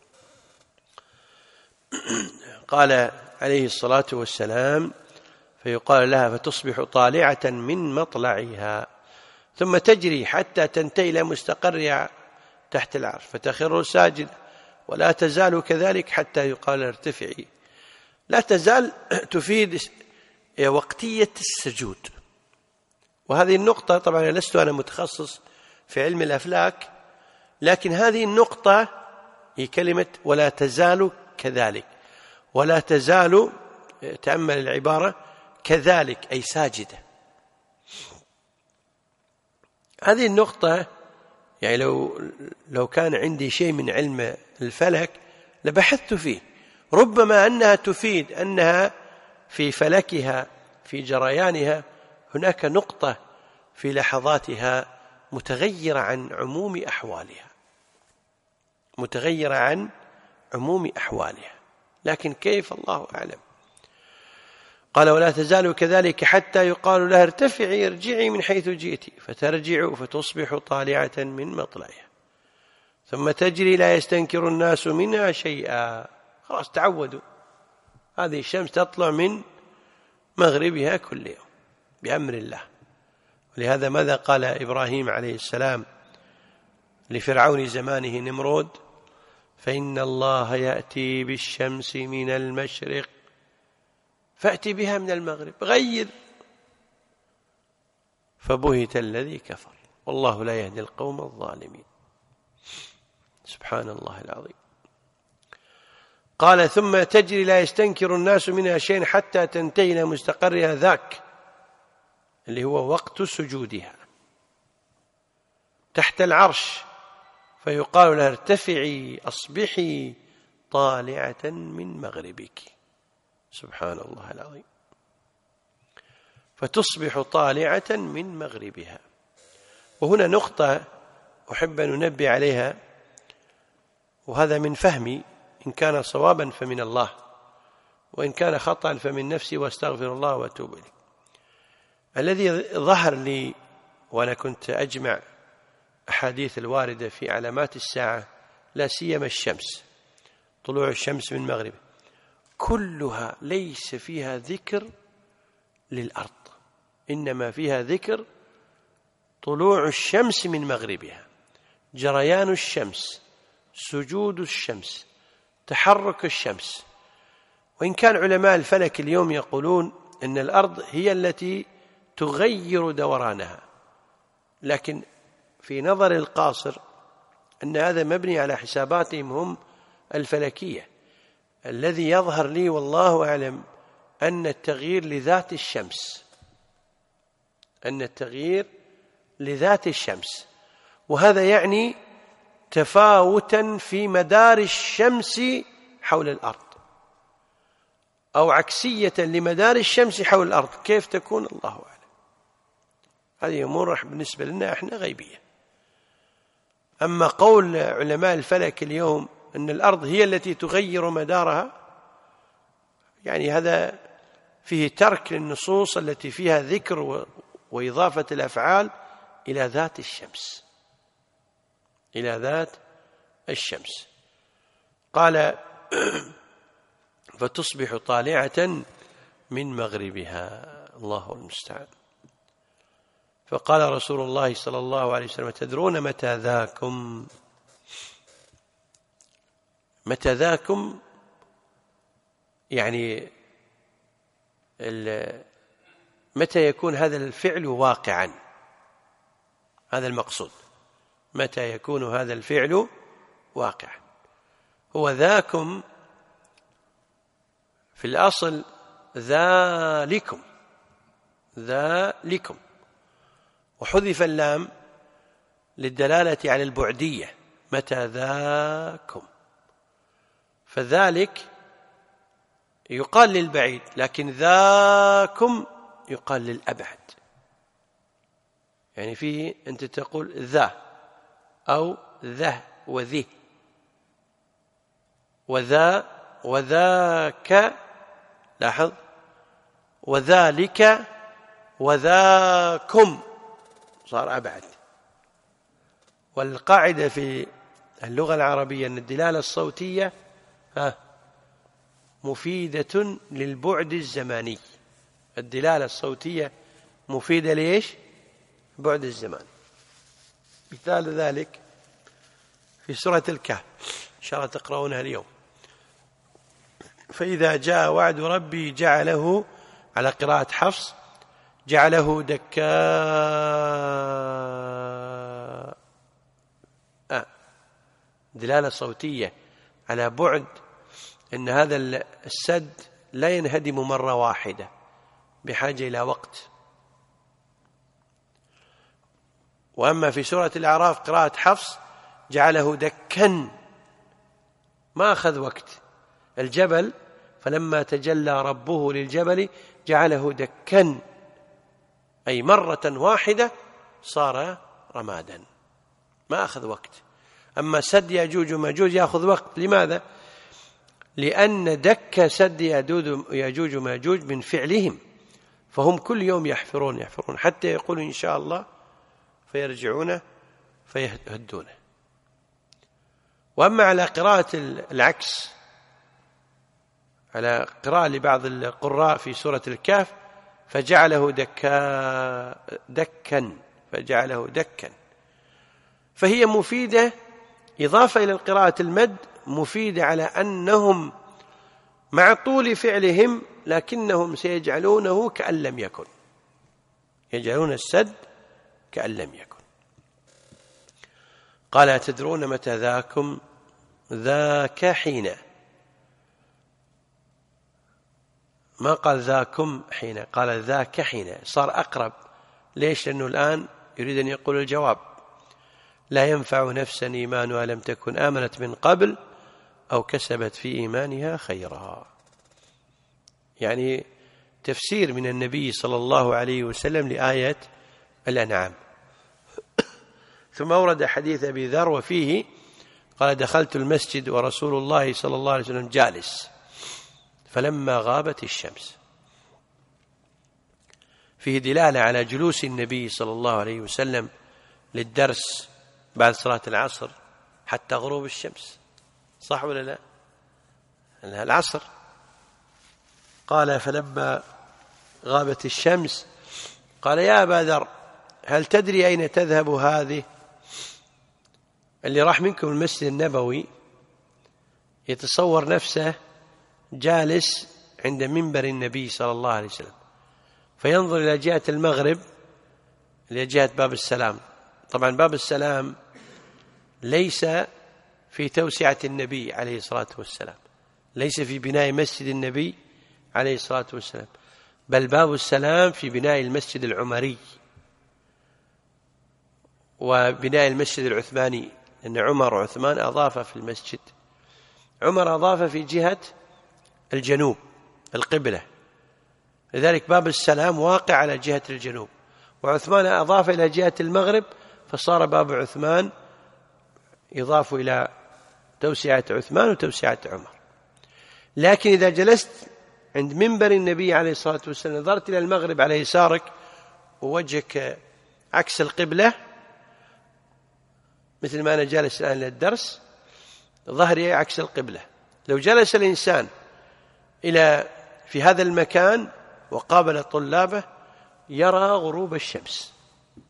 قال عليه الصلاة والسلام فيقال لها فتصبح طالعة من مطلعها ثم تجري حتى تنتهي إلى مستقرها تحت العرش فتخر ساجدة ولا تزال كذلك حتى يقال ارتفعي. لا تزال تفيد وقتية السجود. وهذه النقطة طبعا لست أنا متخصص في علم الأفلاك، لكن هذه النقطة هي كلمة ولا تزال كذلك. ولا تزال، تأمل العبارة، كذلك أي ساجدة. هذه النقطة يعني لو لو كان عندي شيء من علم الفلك لبحثت فيه. ربما أنها تفيد أنها في فلكها في جريانها هناك نقطة في لحظاتها متغيرة عن عموم أحوالها، متغيرة عن عموم أحوالها، لكن كيف الله أعلم. قال ولا تزال كذلك حتى يقال لها ارتفعي ارجعي من حيث جئتي فترجع فتصبح طالعة من مطلعها ثم تجري لا يستنكر الناس منها شيئا. خلاص تعودوا، هذه الشمس تطلع من مغربها كل يوم بأمر الله. ولهذا ماذا قال إبراهيم عليه السلام لفرعون زمانه نمرود؟ فإن الله يأتي بالشمس من المشرق فأتي بها من المغرب غير. فبهت الذي كفر والله لا يهدي القوم الظالمين. سبحان الله العظيم. قال ثم تجري لا يستنكر الناس منها شيئا حتى تنتهي إلى مستقرها ذاك اللي هو وقت سجودها تحت العرش فيقال لها ارتفعي أصبحي طالعة من مغربك. سبحان الله العظيم. فتصبح طالعة من مغربها. وهنا نقطة أحب أن ننبه عليها، وهذا من فهمي، إن كان صوابا فمن الله وإن كان خطأ فمن نفسي واستغفر الله وأتوب إليه. الذي ظهر لي وأنا كنت أجمع أحاديث الواردة في علامات الساعة لا سيما الشمس، طلوع الشمس من مغرب، كلها ليس فيها ذكر للأرض، إنما فيها ذكر طلوع الشمس من مغربها، جريان الشمس، سجود الشمس، تحرك الشمس. وإن كان علماء الفلك اليوم يقولون أن الأرض هي التي تغير دورانها، لكن في نظر القاصر أن هذا مبني على حساباتهم هم الفلكية. الذي يظهر لي والله أعلم أن التغيير لذات الشمس، أن التغيير لذات الشمس، وهذا يعني تفاوتا في مدار الشمس حول الأرض أو عكسية لمدار الشمس حول الأرض. كيف تكون الله أعلم. هذه أمور بالنسبة لنا إحنا غيبية. أما قول علماء الفلك اليوم أن الأرض هي التي تغير مدارها، يعني هذا فيه ترك للنصوص التي فيها ذكر وإضافة الأفعال إلى ذات الشمس، إلى ذات الشمس. قال فتصبح طالعة من مغربها. الله المستعان. فقال رسول الله صلى الله عليه وسلم: تدرون متى ذاكم؟ متى ذاكم يعني متى يكون هذا الفعل واقعا، هذا المقصود، متى يكون هذا الفعل واقعا. هو ذاكم في الأصل ذلكم، ذلكم، وحذف اللام للدلالة على البعدية، متى ذاكم، فذلك يقال للبعيد، لكن ذاكم يقال للأبعد. يعني فيه أنت تقول ذا أو ذه وذه وذا وذاك، لاحظ، وذلك وذاكم، صار أبعد. والقاعدة في اللغة العربية أن الدلالة الصوتية ها مفيدة للبعد الزماني. الدلالة الصوتية مفيدة ليش؟ بعد الزمان. مثال ذلك في سورة الكهف، إن شاء الله تقرؤونها اليوم: فإذا جاء وعد ربي جعله، على قراءة حفص، جعله دكاء. آه. دلالة صوتية على بعد أن هذا السد لا ينهدم مرة واحدة، بحاجة إلى وقت. وأما في سورة الأعراف قراءة حفص جعله دكا، ما أخذ وقت. الجبل فلما تجلى ربه للجبل جعله دكا، أي مرة واحدة صار رمادا، ما أخذ وقت. أما سد ياجوج وماجوج يأخذ وقت. لماذا؟ لأن دك سد ياجوج وماجوج من فعلهم، فهم كل يوم يحفرون يحفرون حتى يقولوا إن شاء الله، فيرجعون فيهدونه. وأما على قراءة العكس، على قراءة لبعض القراء في سورة الكهف، فجعله دكا دكا فجعله دكا، فهي مفيدة إضافة إلى القراءة المد، مفيدة على أنهم مع طول فعلهم لكنهم سيجعلونه كأن لم يكن، يجعلون السد كأن لم يكن. قال: أتدرون متى ذاكم؟ ذاك حين، ما قال ذاكم حين، قال ذاك حين، صار أقرب. ليش؟ لأنه الآن يريد أن يقول الجواب: لا ينفع نفسا إيمانها لم تكن آمنت من قبل أو كسبت في إيمانها خيرا. يعني تفسير من النبي صلى الله عليه وسلم لآية الأنعام. ثم أورد حديث أبي ذر وفيه قال: دخلت المسجد ورسول الله صلى الله عليه وسلم جالس فلما غابت الشمس. فيه دلالة على جلوس النبي صلى الله عليه وسلم للدرس بعد صلاة العصر حتى غروب الشمس، صح ولا لا؟ العصر. قال: فلما غابت الشمس قال: يا أبا ذر هل تدري أين تذهب هذه؟ اللي راح منكم المسجد النبوي يتصور نفسه جالس عند منبر النبي صلى الله عليه وسلم، فينظر إلى جهة المغرب، إلى جهة باب السلام. طبعا باب السلام ليس في توسعة النبي عليه الصلاة والسلام، ليس في بناء مسجد النبي عليه الصلاة والسلام، بل باب السلام في بناء المسجد العمري وبناء المسجد العثماني، لأن عمر وعثمان أضاف في المسجد. عمر أضاف في جهة الجنوب القبلة، لذلك باب السلام واقع على جهة الجنوب، وعثمان أضاف إلى جهة المغرب، فصار باب عثمان يضاف إلى توسعة عثمان وتوسعة عمر. لكن إذا جلست عند منبر النبي عليه الصلاة والسلام نظرت إلى المغرب على يسارك ووجهك عكس القبلة، مثل ما أنا جالس الآن للدرس، ظهري عكس القبلة. لو جلس الإنسان إلى في هذا المكان وقابل طلابه يرى غروب الشمس،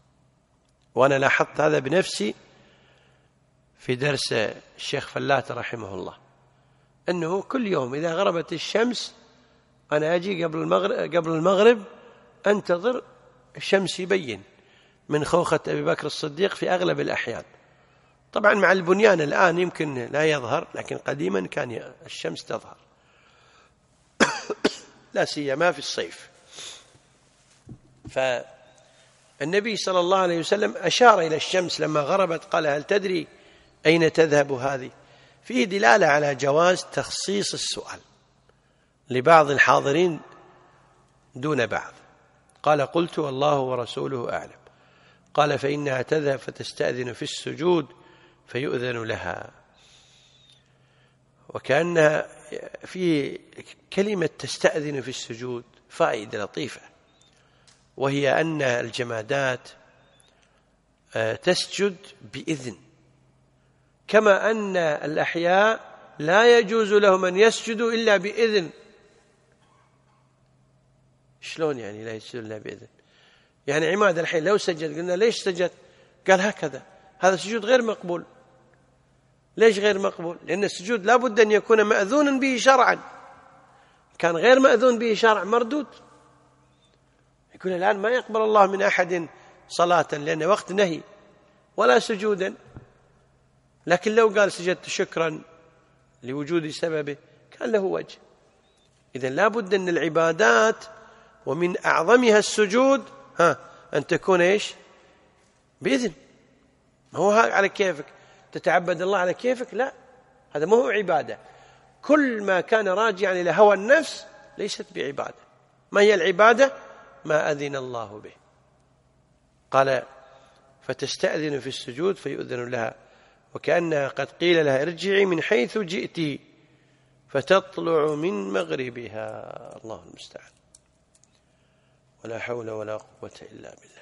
وأنا لاحظت هذا بنفسي في درس الشيخ فلات رحمه الله، أنه كل يوم إذا غربت الشمس أنا أجي قبل المغرب, قبل المغرب أنتظر الشمس يبين من خوخة أبي بكر الصديق في أغلب الأحيان. طبعا مع البنيان الآن يمكن لا يظهر، لكن قديما كان الشمس تظهر لا سيما في الصيف. فالنبي صلى الله عليه وسلم أشار إلى الشمس لما غربت، قال: هل تدري أين تذهب هذه؟ فيه دلالة على جواز تخصيص السؤال لبعض الحاضرين دون بعض. قال: قلت: والله ورسوله أعلم. قال: فإنها تذهب فتستأذن في السجود فيؤذن لها. وكأن في كلمة تستأذن في السجود فائدة لطيفة، وهي أن الجمادات تسجد بإذن، كما أن الأحياء لا يجوز لهم أن يسجدوا إلا بإذن. شلون يعني لا يسجدوا إلا بإذن؟ يعني عماد الحين لو سجد قلنا: ليش سجد؟ قال: هكذا، هذا السجود غير مقبول. ليش غير مقبول؟ لأن السجود لا بد أن يكون مأذون به شرعا، كان غير مأذون به شرعا مردود. يقول الآن ما يقبل الله من أحد صلاة لأن وقت نهي ولا سجودا، لكن لو قال سجدت شكرا لوجود سببه كان له وجه. إذن لا بد أن العبادات ومن أعظمها السجود ها أن تكون إيش؟ بإذن. ما هو على كيفك تتعبد الله على كيفك، لا، هذا ما هو عبادة. كل ما كان راجعا إلى هوى النفس ليست بعبادة. ما هي العبادة؟ ما أذن الله به. قال: فتستأذن في السجود فيؤذن لها، وكأنها قد قيل لها: ارجعي من حيث جئتِ فتطلع من مغربها. الله المستعان، ولا حول ولا قوة إلا بالله.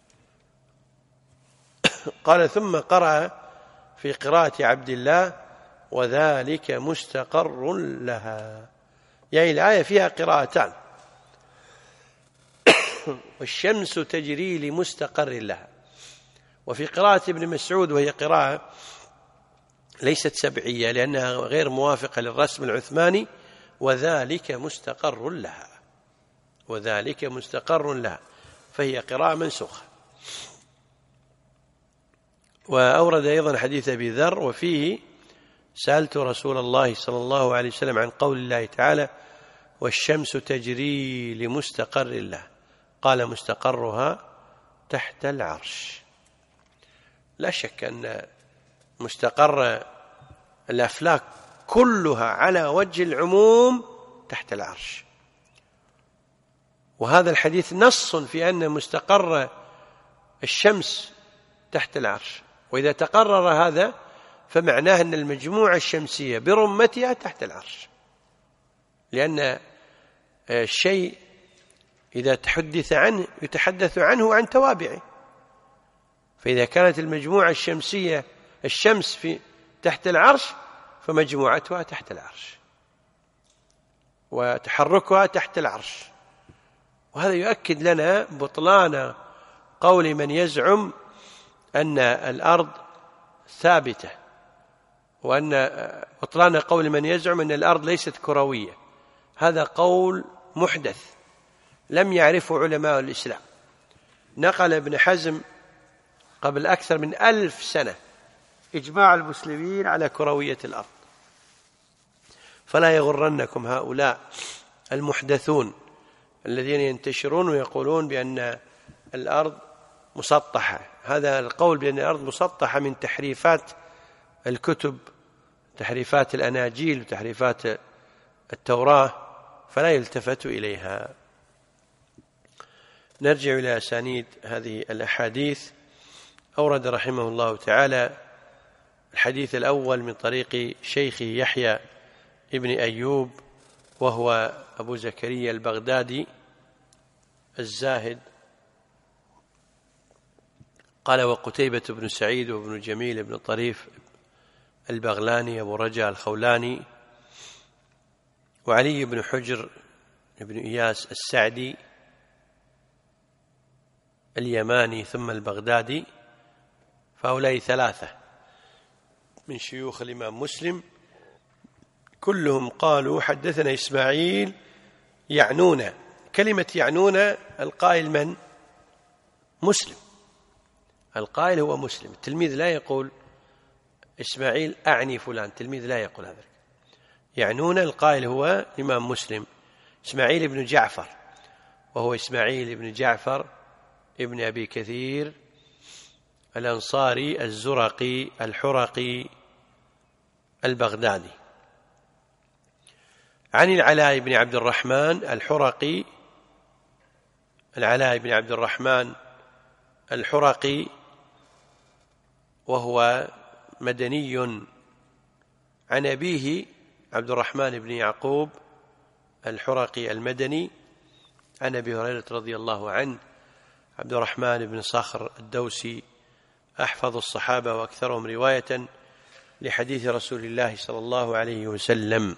قال: ثم قرأ في قراءة عبد الله: وذلك مستقر لها. يعني الآية فيها قراءتان: والشمس تجري لمستقر لها. وفي قراءة ابن مسعود، وهي قراءة ليست سبعية لأنها غير موافقة للرسم العثماني: وذلك مستقر لها. وذلك مستقر لها، فهي قراءة منسوخة. وأورد أيضا حديث أبي ذر وفيه: سألت رسول الله صلى الله عليه وسلم عن قول الله تعالى: والشمس تجري لمستقر لها، قال: مستقرها تحت العرش. لا شك أن مستقر الأفلاك كلها على وجه العموم تحت العرش، وهذا الحديث نص في أن مستقر الشمس تحت العرش. وإذا تقرر هذا فمعناه أن المجموعة الشمسية برمتها تحت العرش، لأن الشيء إذا تحدث عنه يتحدث عنه عن توابعه. فإذا كانت المجموعة الشمسية الشمس في تحت العرش فمجموعتها تحت العرش وتحركها تحت العرش. وهذا يؤكد لنا بطلان قول من يزعم أن الأرض ثابتة، وأن بطلان قول من يزعم أن الأرض ليست كروية. هذا قول محدث لم يعرفه علماء الإسلام. نقل ابن حزم قبل أكثر من ألف سنة إجماع المسلمين على كروية الأرض. فلا يغرنكم هؤلاء المحدثون الذين ينتشرون ويقولون بأن الأرض مسطحة. هذا القول بأن الأرض مسطحة من تحريفات الكتب، تحريفات الأناجيل وتحريفات التوراة، فلا يلتفت إليها. نرجع إلى أسانيد هذه الأحاديث. أورد رحمه الله تعالى الحديث الأول من طريق شيخه يحيى ابن أيوب، وهو أبو زكريا البغدادي الزاهد. قال: وقتيبة بن سعيد وابن جميل بن طريف البغلاني أبو رجاء الخولاني، وعلي بن حجر بن إياس السعدي اليماني ثم البغدادي، فهؤلاء ثلاثة من شيوخ الإمام مسلم كلهم قالوا حدثنا إسماعيل يعنون. كلمة يعنون القائل من؟ مسلم. القائل هو مسلم. التلميذ لا يقول إسماعيل أعني فلان، التلميذ لا يقول هذا. يعنون القائل هو إمام مسلم إسماعيل بن جعفر، وهو إسماعيل بن جعفر ابن أبي كثير الأنصاري الزرقي الحرقي البغدادي، عن العلاء بن عبد الرحمن الحرقي، العلاء بن عبد الرحمن الحرقي وهو مدني، عن أبيه عبد الرحمن بن يعقوب الحرقي المدني، عن أبي هريرة رضي الله عنه عبد الرحمن بن صخر الدوسي أحفظ الصحابة وأكثرهم رواية لحديث رسول الله صلى الله عليه وسلم.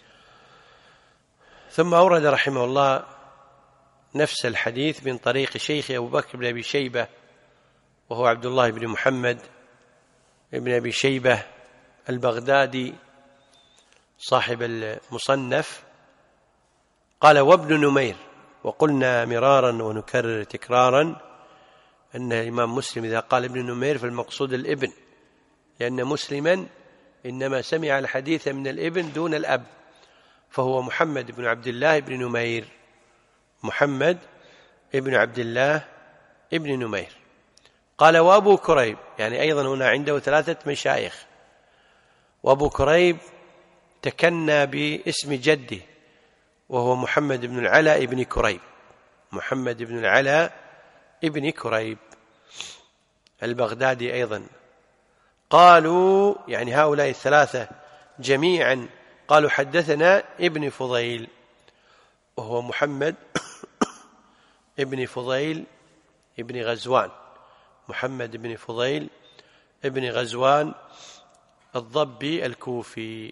ثم أورد رحمه الله نفس الحديث من طريق شيخ أبو بكر بن أبي شيبة، وهو عبد الله بن محمد بن أبي شيبة البغدادي صاحب المصنف. قال وابن نمير. وقلنا مرارا ونكرر تكرارا أن الإمام مسلم إذا قال ابن نمير فالمقصود الابن، لأن مسلما إنما سمع الحديث من الابن دون الأب، فهو محمد بن عبد الله بن نمير، محمد بن عبد الله بن نمير. قال وأبو كريب، يعني أيضا هنا عنده ثلاثة مشايخ، وأبو كريب تكنى باسم جده وهو محمد بن العلاء بن كريب، محمد بن العلاء ابن كريب البغدادي أيضا. قالوا يعني هؤلاء الثلاثة جميعا قالوا حدثنا ابن فضيل، وهو محمد ابن فضيل ابن غزوان، محمد بن فضيل ابن غزوان الضبي الكوفي.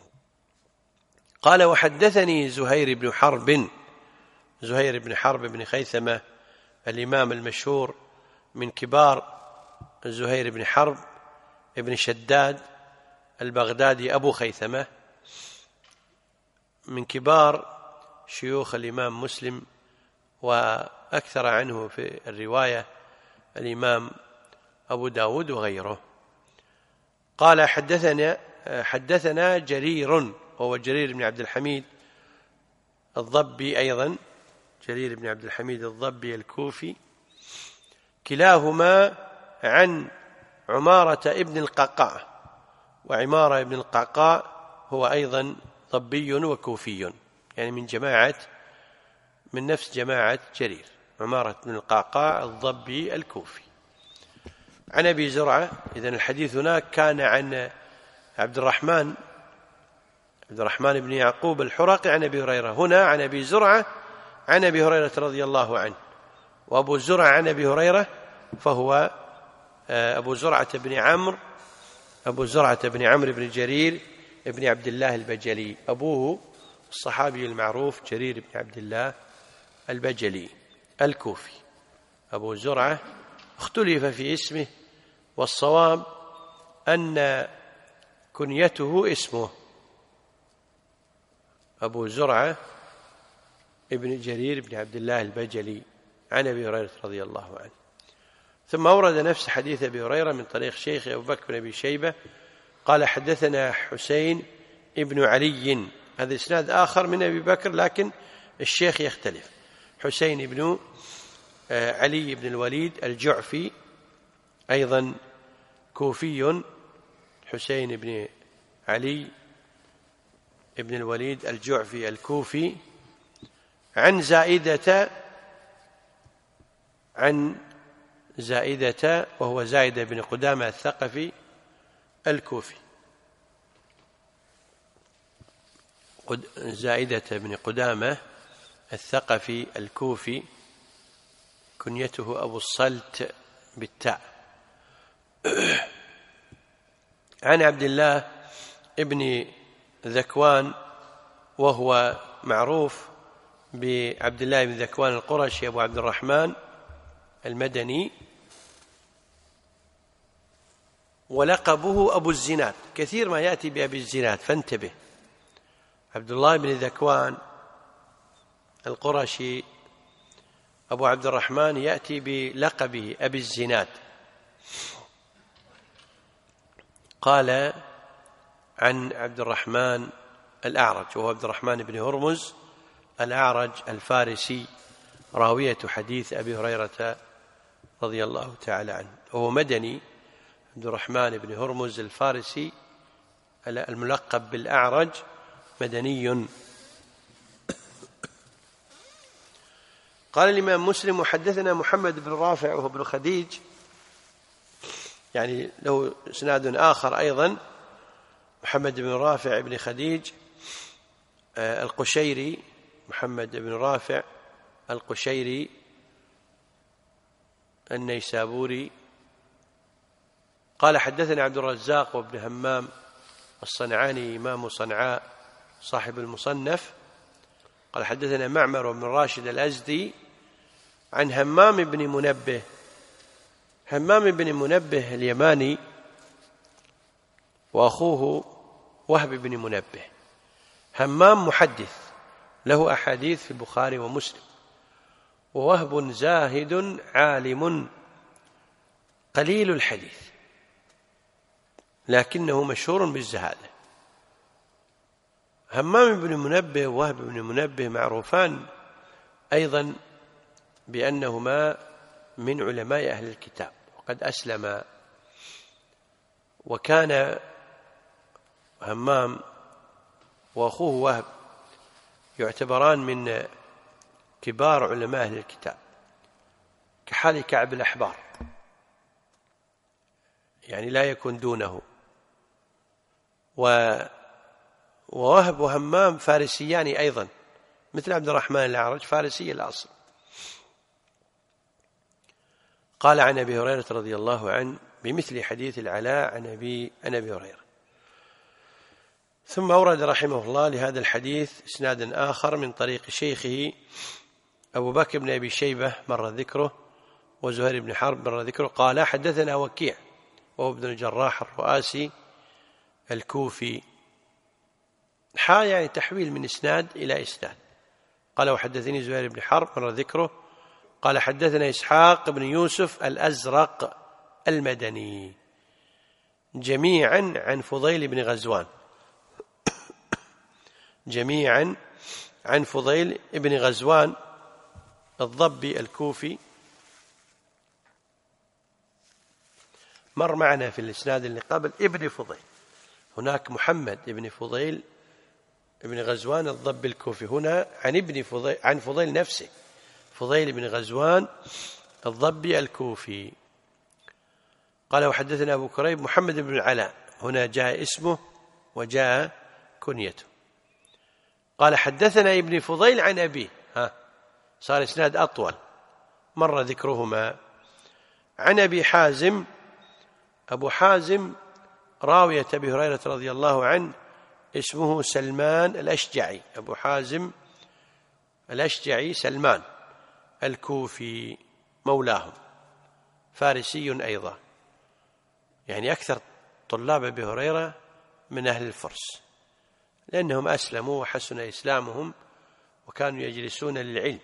قال وحدثني زهير بن حرب، زهير بن حرب بن خيثمة الإمام المشهور من كبار زهير بن حرب ابن شداد البغدادي أبو خيثمة، من كبار شيوخ الإمام مسلم، وأكثر عنه في الرواية الإمام أبو داود وغيره. قال حدثنا حدثنا جرير، وهو جرير بن عبد الحميد الضبي أيضا، جرير بن عبد الحميد الضبي الكوفي، كلاهما عن عمارة ابن القعقاع، وعمارة ابن القعقاع هو أيضا ضبي وكوفي، يعني من جماعة من نفس جماعة جرير، عمارة بن القعقاع الضبي الكوفي. عن أبي زرعة، إذن الحديث هناك كان عن عبد الرحمن عبد الرحمن بن يعقوب الحرقي عن أبي هريرة، هنا عن أبي زرعة عن أبي هريرة رضي الله عنه. وأبو زرعة عن أبي هريرة فهو أبو زرعة بن عمرو أبو زرعة بن عمرو بن جرير بن عبد الله البجلي، أبوه الصحابي المعروف جرير بن عبد الله البجلي الكوفي. أبو زرعة اختلف في اسمه، والصواب أن كنيته اسمه أبو زرعة ابن جرير بن عبد الله البجلي عن أبي هريرة رضي الله عنه. ثم أورد نفس حديث أبي هريرة من طريق شيخ أبو بكر بن أبي شيبة قال حدثنا حسين ابن علي، هذا إسناد آخر من أبي بكر لكن الشيخ يختلف، حسين ابن علي بن الوليد الجعفي أيضا كوفي، حسين بن علي ابن الوليد الجعفي الكوفي، عن زائدة عن زائدة وهو زائدة بن قدامة الثقفي الكوفي، زائدة بن قدامة الثقفي الكوفي، كنيته أبو الصلت بالتاء. عن عبد الله ابن ذكوان، وهو معروف بعبد الله بن ذكوان القرشي أبو عبد الرحمن المدني، ولقبه أبو الزناد، كثير ما يأتي بأبي الزناد فانتبه. عبد الله بن ذكوان القرشي أبو عبد الرحمن يأتي بلقبه أبي الزناد. قال عن عبد الرحمن الأعرج، وهو عبد الرحمن بن هرمز الأعرج الفارسي راوية حديث أبي هريرة رضي الله تعالى عنه، وهو مدني. عبد الرحمن بن هرمز الفارسي الملقب بالأعرج مدني. قال الإمام مسلم: وحدثنا محمد بن رافع وهو ابن خديج، يعني له إسناد آخر أيضا، محمد بن رافع بن خديج القشيري، محمد بن رافع القشيري النيسابوري. قال حدثنا عبد الرزاق وابن همام الصنعاني إمام صنعاء صاحب المصنف. قال حدثنا معمر وابن راشد الأزدي عن همام بن منبه. همام بن منبه اليماني وأخوه وهب بن منبه. همام محدث له أحاديث في البخاري ومسلم، ووهب زاهد عالم قليل الحديث لكنه مشهور بالزهادة. همام بن منبه ووهب بن منبه معروفان أيضا بأنهما من علماء أهل الكتاب وقد أسلما، وكان همام وأخوه وهب يعتبران من كبار علماء أهل الكتاب كحال كعب الأحبار، يعني لا يكون دونه. ووهب وهمام فارسيان أيضا مثل عبد الرحمن الأعرج، فارسي الأصل. قال عن أبي هريرة رضي الله عنه بمثل حديث العلاء عن أبي عن أبي هريرة. ثم أورد رحمه الله لهذا الحديث إسناد آخر من طريق شيخه أبو بكر بن أبي شيبة مر ذكره، وزهير بن حرب مر ذكره. قال حدثنا وكيع وهو ابن الجراح الرؤاسي الكوفي، حا يعني تحويل من إسناد إلى إسناد. قال وحدثني زهير بن حرب مر ذكره. قال حدثنا إسحاق بن يوسف الأزرق المدني جميعا عن فضيل بن غزوان، جميعا عن فضيل بن غزوان الضبي الكوفي، مر معنا في الإسناد اللي قبل ابن فضيل، هناك محمد ابن فضيل ابن غزوان الضبي الكوفي، هنا عن ابن فضيل عن فضيل نفسه فضيل بن غزوان الضبي الكوفي. قال وحدثنا أبو كريب محمد بن العلاء، هنا جاء اسمه وجاء كنيته. قال حدثنا ابن فضيل عن أبيه، ها صار إسناد أطول مر ذكرهما. عن أبي حازم، أبو حازم راوية أبي هريرة رضي الله عنه اسمه سلمان الأشجعي، أبو حازم الأشجعي سلمان الكوفي مولاهم، فارسي أيضا، يعني أكثر طلاب أبي هريرة من أهل الفرس، لأنهم أسلموا وحسن إسلامهم وكانوا يجلسون للعلم.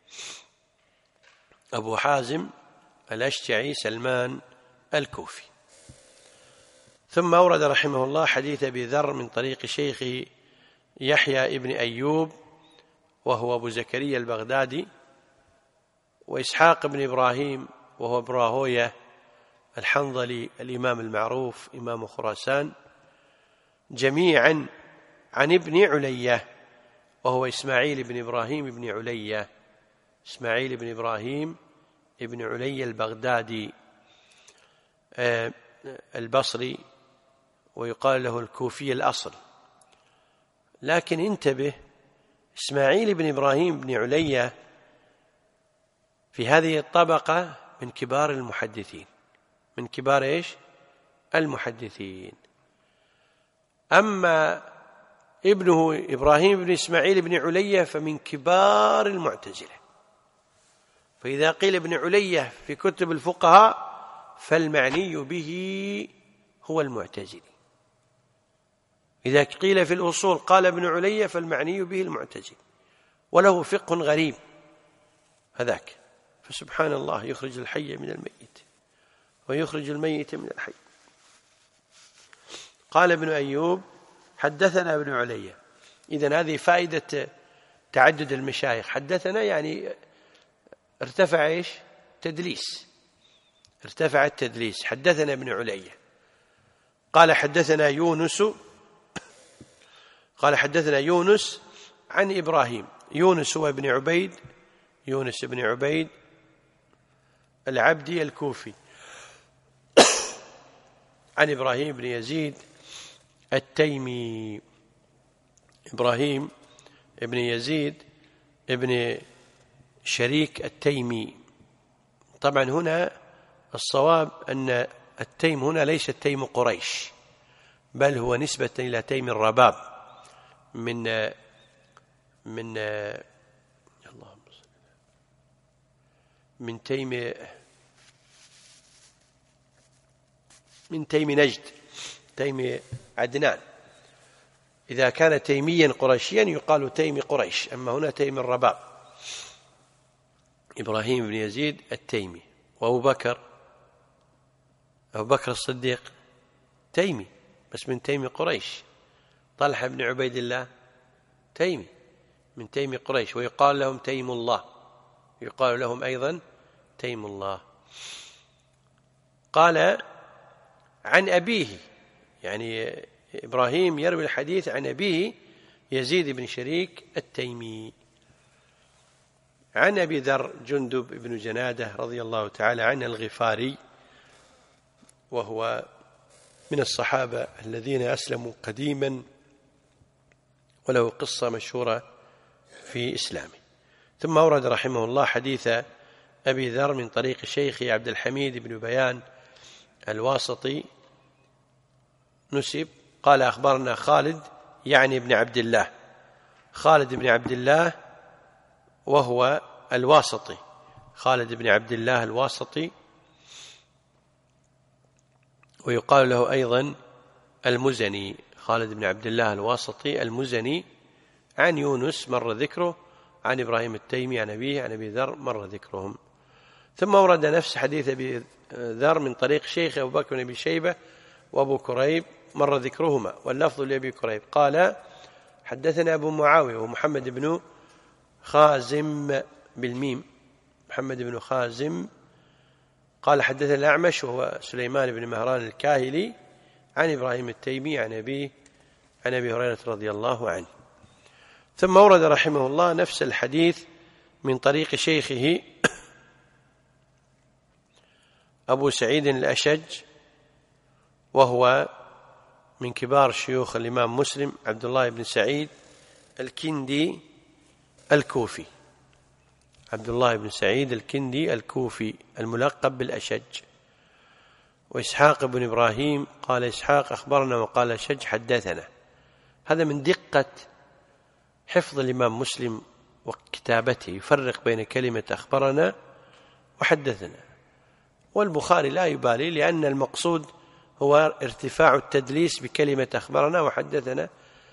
أبو حازم الأشجعي سلمان الكوفي. ثم أورد رحمه الله حديث أبي ذر من طريق شيخه يحيى ابن أيوب وهو أبو زكريا البغدادي، وإسحاق بن إبراهيم وهو ابن راهوية الحنظلي الإمام المعروف إمام خراسان، جميعا عن ابن علية وهو إسماعيل بن إبراهيم بن علية، إسماعيل بن إبراهيم ابن علية البغدادي البصري، ويقال له الكوفي الأصل. لكن انتبه، إسماعيل بن إبراهيم بن علية في هذه الطبقة من كبار المحدثين، من كبار إيش؟ المحدثين. أما ابنه إبراهيم بن إسماعيل بن علية فمن كبار المعتزلة. فإذا قيل ابن علية في كتب الفقهاء فالمعني به هو المعتزلي. إذا قيل في الأصول قال ابن علي فالمعني به المعتزلي، وله فقه غريب هذاك. فسبحان الله يخرج الحي من الميت ويخرج الميت من الحي. قال ابن أيوب حدثنا ابن علي. إذن هذه فائدة تعدد المشايخ. حدثنا يعني ارتفع إيش؟ تدليس، ارتفع التدليس. حدثنا ابن علي قال حدثنا يونس قال حدثنا يونس عن إبراهيم. يونس هو ابن عبيد، يونس بن عبيد العبدي الكوفي، عن إبراهيم بن يزيد التيمي. إبراهيم بن يزيد ابن شريك التيمي. طبعا هنا الصواب أن التيم هنا ليس التيم قريش، بل هو نسبة إلى تيم الرباب من من اللهم من تيم من تيم نجد، تيم عدنان. إذا كان تيميا قرشيا يقال تيم قريش، أما هنا تيم الرباب. إبراهيم بن يزيد التيمي. وأبو بكر أبو بكر الصديق تيمي بس من تيم قريش. طلحة بن عبيد الله تيمي من تيم قريش، ويقال لهم تيم الله، يقال لهم أيضا تيم الله. قال عن أبيه، يعني إبراهيم يروي الحديث عن أبيه يزيد بن شريك التيمي، عن أبي ذر جندب بن جنادة رضي الله تعالى عنه الغفاري، وهو من الصحابة الذين أسلموا قديما، وله قصة مشهورة في إسلامه. ثم أورد رحمه الله حديث أبي ذر من طريق شيخي عبد الحميد بن بيان الواسطي نسب. قال أخبرنا خالد يعني ابن عبد الله، خالد بن عبد الله وهو الواسطي، خالد بن عبد الله الواسطي، ويقال له أيضا المزني. خالد بن عبد الله الواسطي المزني، عن يونس مر ذكره، عن إبراهيم التيمي عن أبيه عن أبي ذر مر ذكرهم. ثم ورد نفس حديث أبي ذر من طريق شيخ أبو بكر بن أبي شيبة وأبو كريب مر ذكرهما، واللفظ لأبي كريب. قال حدثنا أبو معاوية ومحمد بن خازم بالميم، محمد بن خازم. قال حدثنا الأعمش وهو سليمان بن مهران الكاهلي عن إبراهيم التيمي عن أبيه عن أبي هريرة رضي الله عنه. ثم ورد رحمه الله نفس الحديث من طريق شيخه أبو سعيد الأشج، وهو من كبار شيوخ الإمام مسلم، عبد الله بن سعيد الكندي الكوفي، عبد الله بن سعيد الكندي الكوفي الملقب بالأشج. وإسحاق بن إبراهيم قال إسحاق أخبرنا وقال أشج حدثنا. هذا من دقة حفظ الإمام مسلم وكتابته، يفرق بين كلمة أخبرنا وحدثنا. والبخاري لا يبالي، لأن المقصود هو ارتفاع التدليس بكلمة أخبرنا وحدثنا.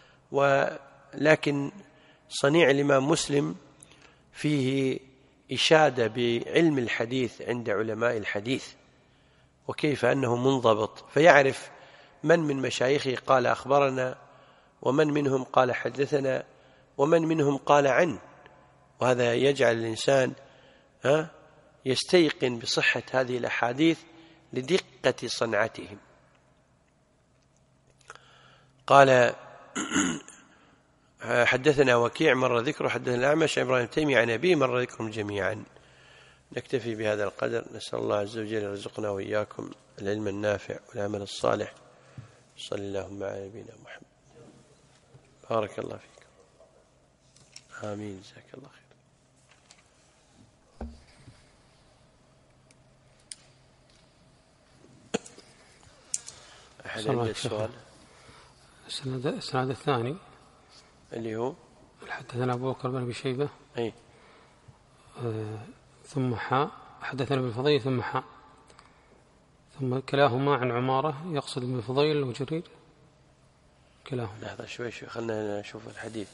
ولكن صنيع الإمام مسلم فيه إشادة بعلم الحديث عند علماء الحديث، وكيف أنه منضبط، فيعرف من من مشايخه قال أخبرنا، ومن منهم قال حدثنا، ومن منهم قال عن. وهذا يجعل الإنسان ها يستيقن بصحة هذه الأحاديث لدقة صنعتهم. قال حدثنا وكيع مر ذكره، حدثنا الأعمش عن إبراهيم التيمي عن أبيه مر ذكرهم جميعا. نكتفي بهذا القدر، نسأل الله عز وجل يرزقنا وإياكم العلم النافع والعمل الصالح. صلى اللهم على نبينا محمد. بارك الله فيك. آمين. جزاك الله خير. أحد عنده السؤال؟ السند الثاني اللي هو حدثنا أبو بكر بن أبي شيبة أي آه ثم حاء حدثنا ابن الفضيل ثم حاء ثم كلاهما عن عمارة يقصد ابن فضيل وجرير كلاهما. لحظة شوي شوي خلنا نشوف الحديث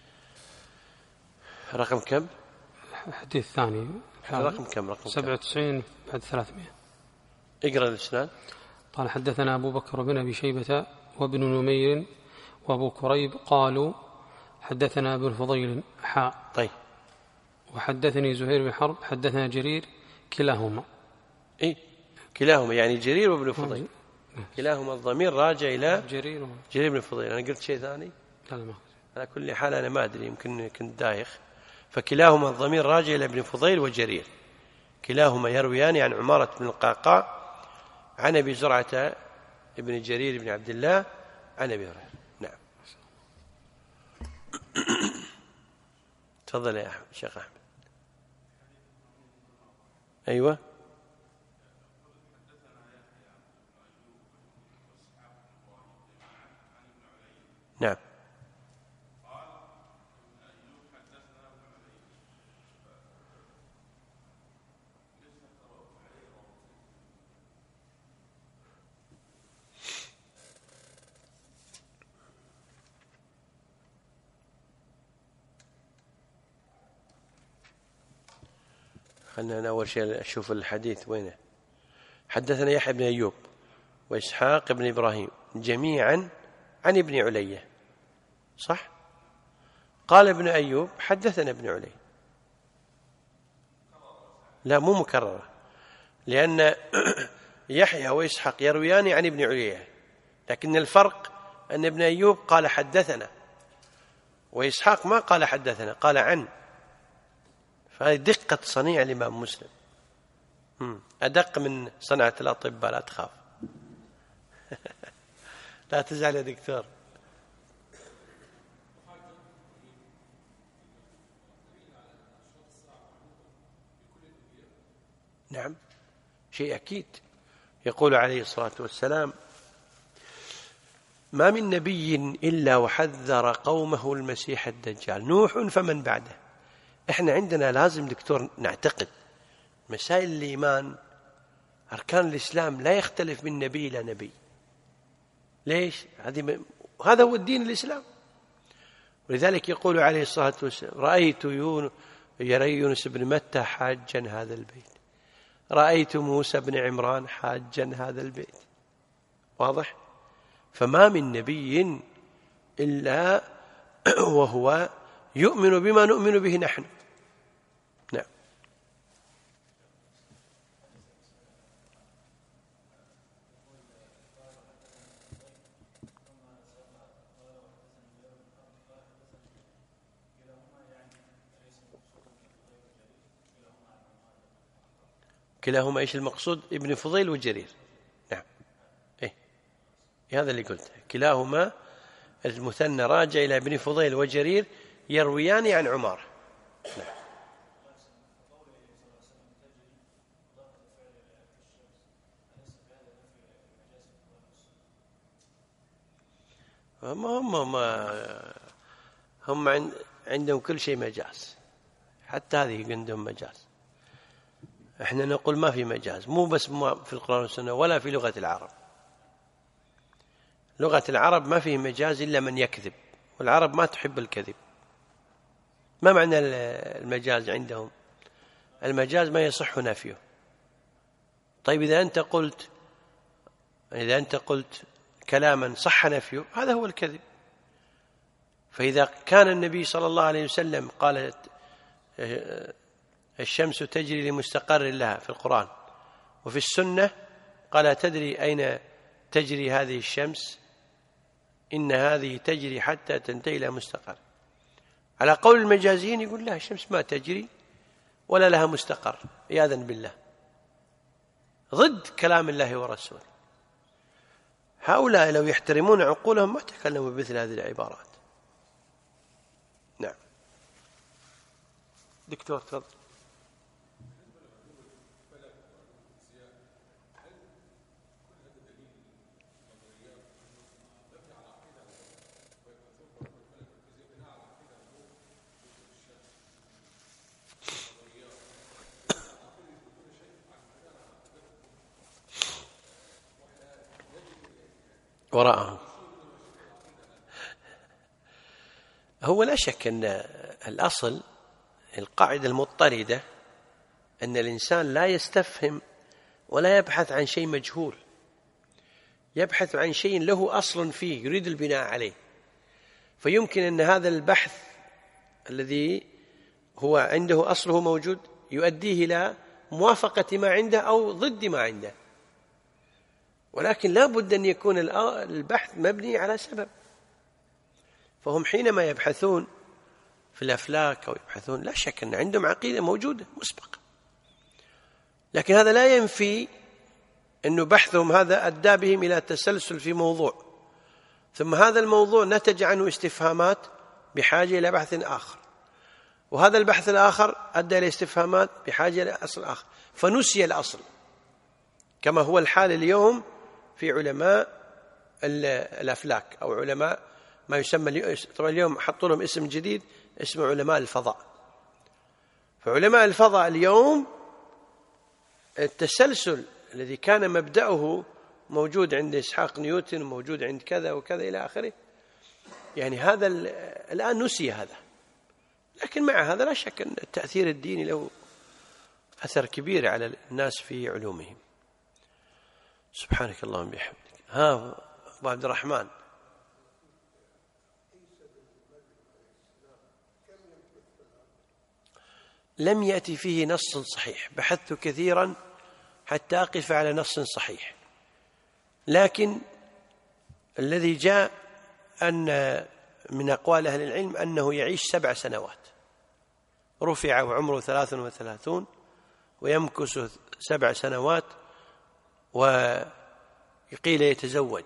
رقم كم؟ الحديث الثاني رقم كم؟ رقم سبعة وتسعين بعد ثلاثمائة. اقرأ الإسناد. قال حدثنا أبو بكر بن أبي شيبة وابن نمير وأبو كريب قالوا حدثنا ابن فضيل حاء. طيب. وحدثني زهير بن حرب حدثنا جرير كلاهما. إيه كلاهما يعني جرير وابن فضيل كلاهما الضمير راجع إلى جرير جرير بن فضيل. أنا قلت شيء ثاني على كل حال أنا ما أدري يمكن كنت دايخ. فكلاهما الضمير راجع إلى ابن فضيل وجرير كلاهما يرويان عن عمارة بن القعقاع عن أبي زرعة ابن جرير بن عبد الله عن أبي هريرة. نعم. تفضل يا أحمد شيخ أحمد. أيوة. نعم. خلنا أول شيء أشوف الحديث وينه. حدثنا يحيى بن أيوب وإسحاق بن إبراهيم جميعا عن ابن علية صح؟ قال ابن أيوب حدثنا ابن علي. لا مو مكررة لأن يحيى وإسحاق يرويان عن ابن علية لكن الفرق أن ابن أيوب قال حدثنا وإسحاق ما قال حدثنا قال عن. فهذه دقة صنيع الإمام مسلم أدق من صنعة الأطباء لا تخاف. لا تزعل يا دكتور. نعم شيء أكيد. يقول عليه الصلاة والسلام ما من نبي إلا وحذر قومه المسيح الدجال نوح فمن بعده. إحنا عندنا لازم دكتور نعتقد مسائل الإيمان أركان الإسلام لا يختلف من نبي إلى نبي. ليش؟ هذه هذا هو الدين الإسلام. ولذلك يقول عليه الصلاة والسلام رأيت يرى يونس بن متى حاجا هذا البيت رأيت موسى بن عمران حاجا هذا البيت. واضح؟ فما من نبي إلا وهو يؤمن بما نؤمن به نحن. نعم. كلاهما إيش المقصود؟ ابن فضيل وجرير. نعم إيه هذا اللي قلته كلاهما المثنى راجع إلى ابن فضيل وجرير يرويان عن عمارة. نعم. هم هم هم عندهم كل شيء مجاز حتى هذه عندهم مجاز. احنا نقول ما في مجاز مو بس في القرآن والسنة ولا في لغة العرب. لغة العرب ما فيه مجاز إلا من يكذب والعرب ما تحب الكذب. ما معنى المجاز عندهم؟ المجاز ما يصح نفيه. طيب إذا أنت قلت إذا أنت قلت كلاما صح نفيه هذا هو الكذب. فإذا كان النبي صلى الله عليه وسلم قال الشمس تجري لمستقر لها في القرآن وفي السنة قال تدري أين تجري هذه الشمس إن هذه تجري حتى تنتهي إلى مستقر. على قول المجازيين يقول لا الشمس ما تجري ولا لها مستقر عياذا بالله ضد كلام الله ورسوله. هؤلاء لو يحترمون عقولهم ما تكلموا بمثل هذه العبارات. نعم دكتور تفضل. وراءهم. هو لا شك أن الأصل القاعدة المضطردة أن الإنسان لا يستفهم ولا يبحث عن شيء مجهول، يبحث عن شيء له أصل فيه يريد البناء عليه. فيمكن أن هذا البحث الذي هو عنده أصله موجود يؤديه إلى موافقة ما عنده أو ضد ما عنده، ولكن لا بد أن يكون البحث مبني على سبب. فهم حينما يبحثون في الأفلاك أو يبحثون لا شك أن عندهم عقيدة موجودة مسبقة، لكن هذا لا ينفي أن بحثهم هذا أدى بهم إلى تسلسل في موضوع، ثم هذا الموضوع نتج عنه استفهامات بحاجة إلى بحث آخر، وهذا البحث الآخر أدى إلى استفهامات بحاجة إلى أصل آخر، فنسي الأصل، كما هو الحال اليوم في علماء الأفلاك أو علماء ما يسمى طبعا اليوم حطوا لهم اسم جديد اسمه علماء الفضاء. فعلماء الفضاء اليوم التسلسل الذي كان مبدأه موجود عند إسحاق نيوتن وموجود عند كذا وكذا إلى آخره، يعني هذا الآن نسي هذا. لكن مع هذا لا شك أن التأثير الديني له أثر كبير على الناس في علومهم. سبحانك اللهم وبحمدك. ها أبو عبد الرحمن. لم يأتي فيه نص صحيح، بحثت كثيرا حتى أقف على نص صحيح، لكن الذي جاء أن من أقوال أهل العلم أنه يعيش سبع سنوات، رفع وعمره ثلاث وثلاثون ويمكث سبع سنوات، وقيل يتزوج،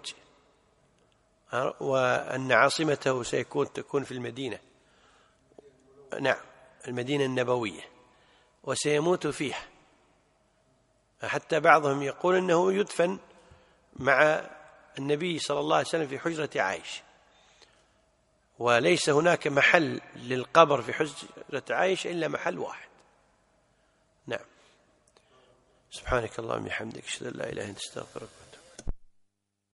وأن عاصمته سيكون تكون في المدينة، نعم المدينة النبوية، وسيموت فيها. حتى بعضهم يقول أنه يدفن مع النبي صلى الله عليه وسلم في حجرة عائشة، وليس هناك محل للقبر في حجرة عائشة إلا محل واحد. نعم. سبحانك اللهم وبحمدك أشهد أن لا إله إلا أنت أستغفرك.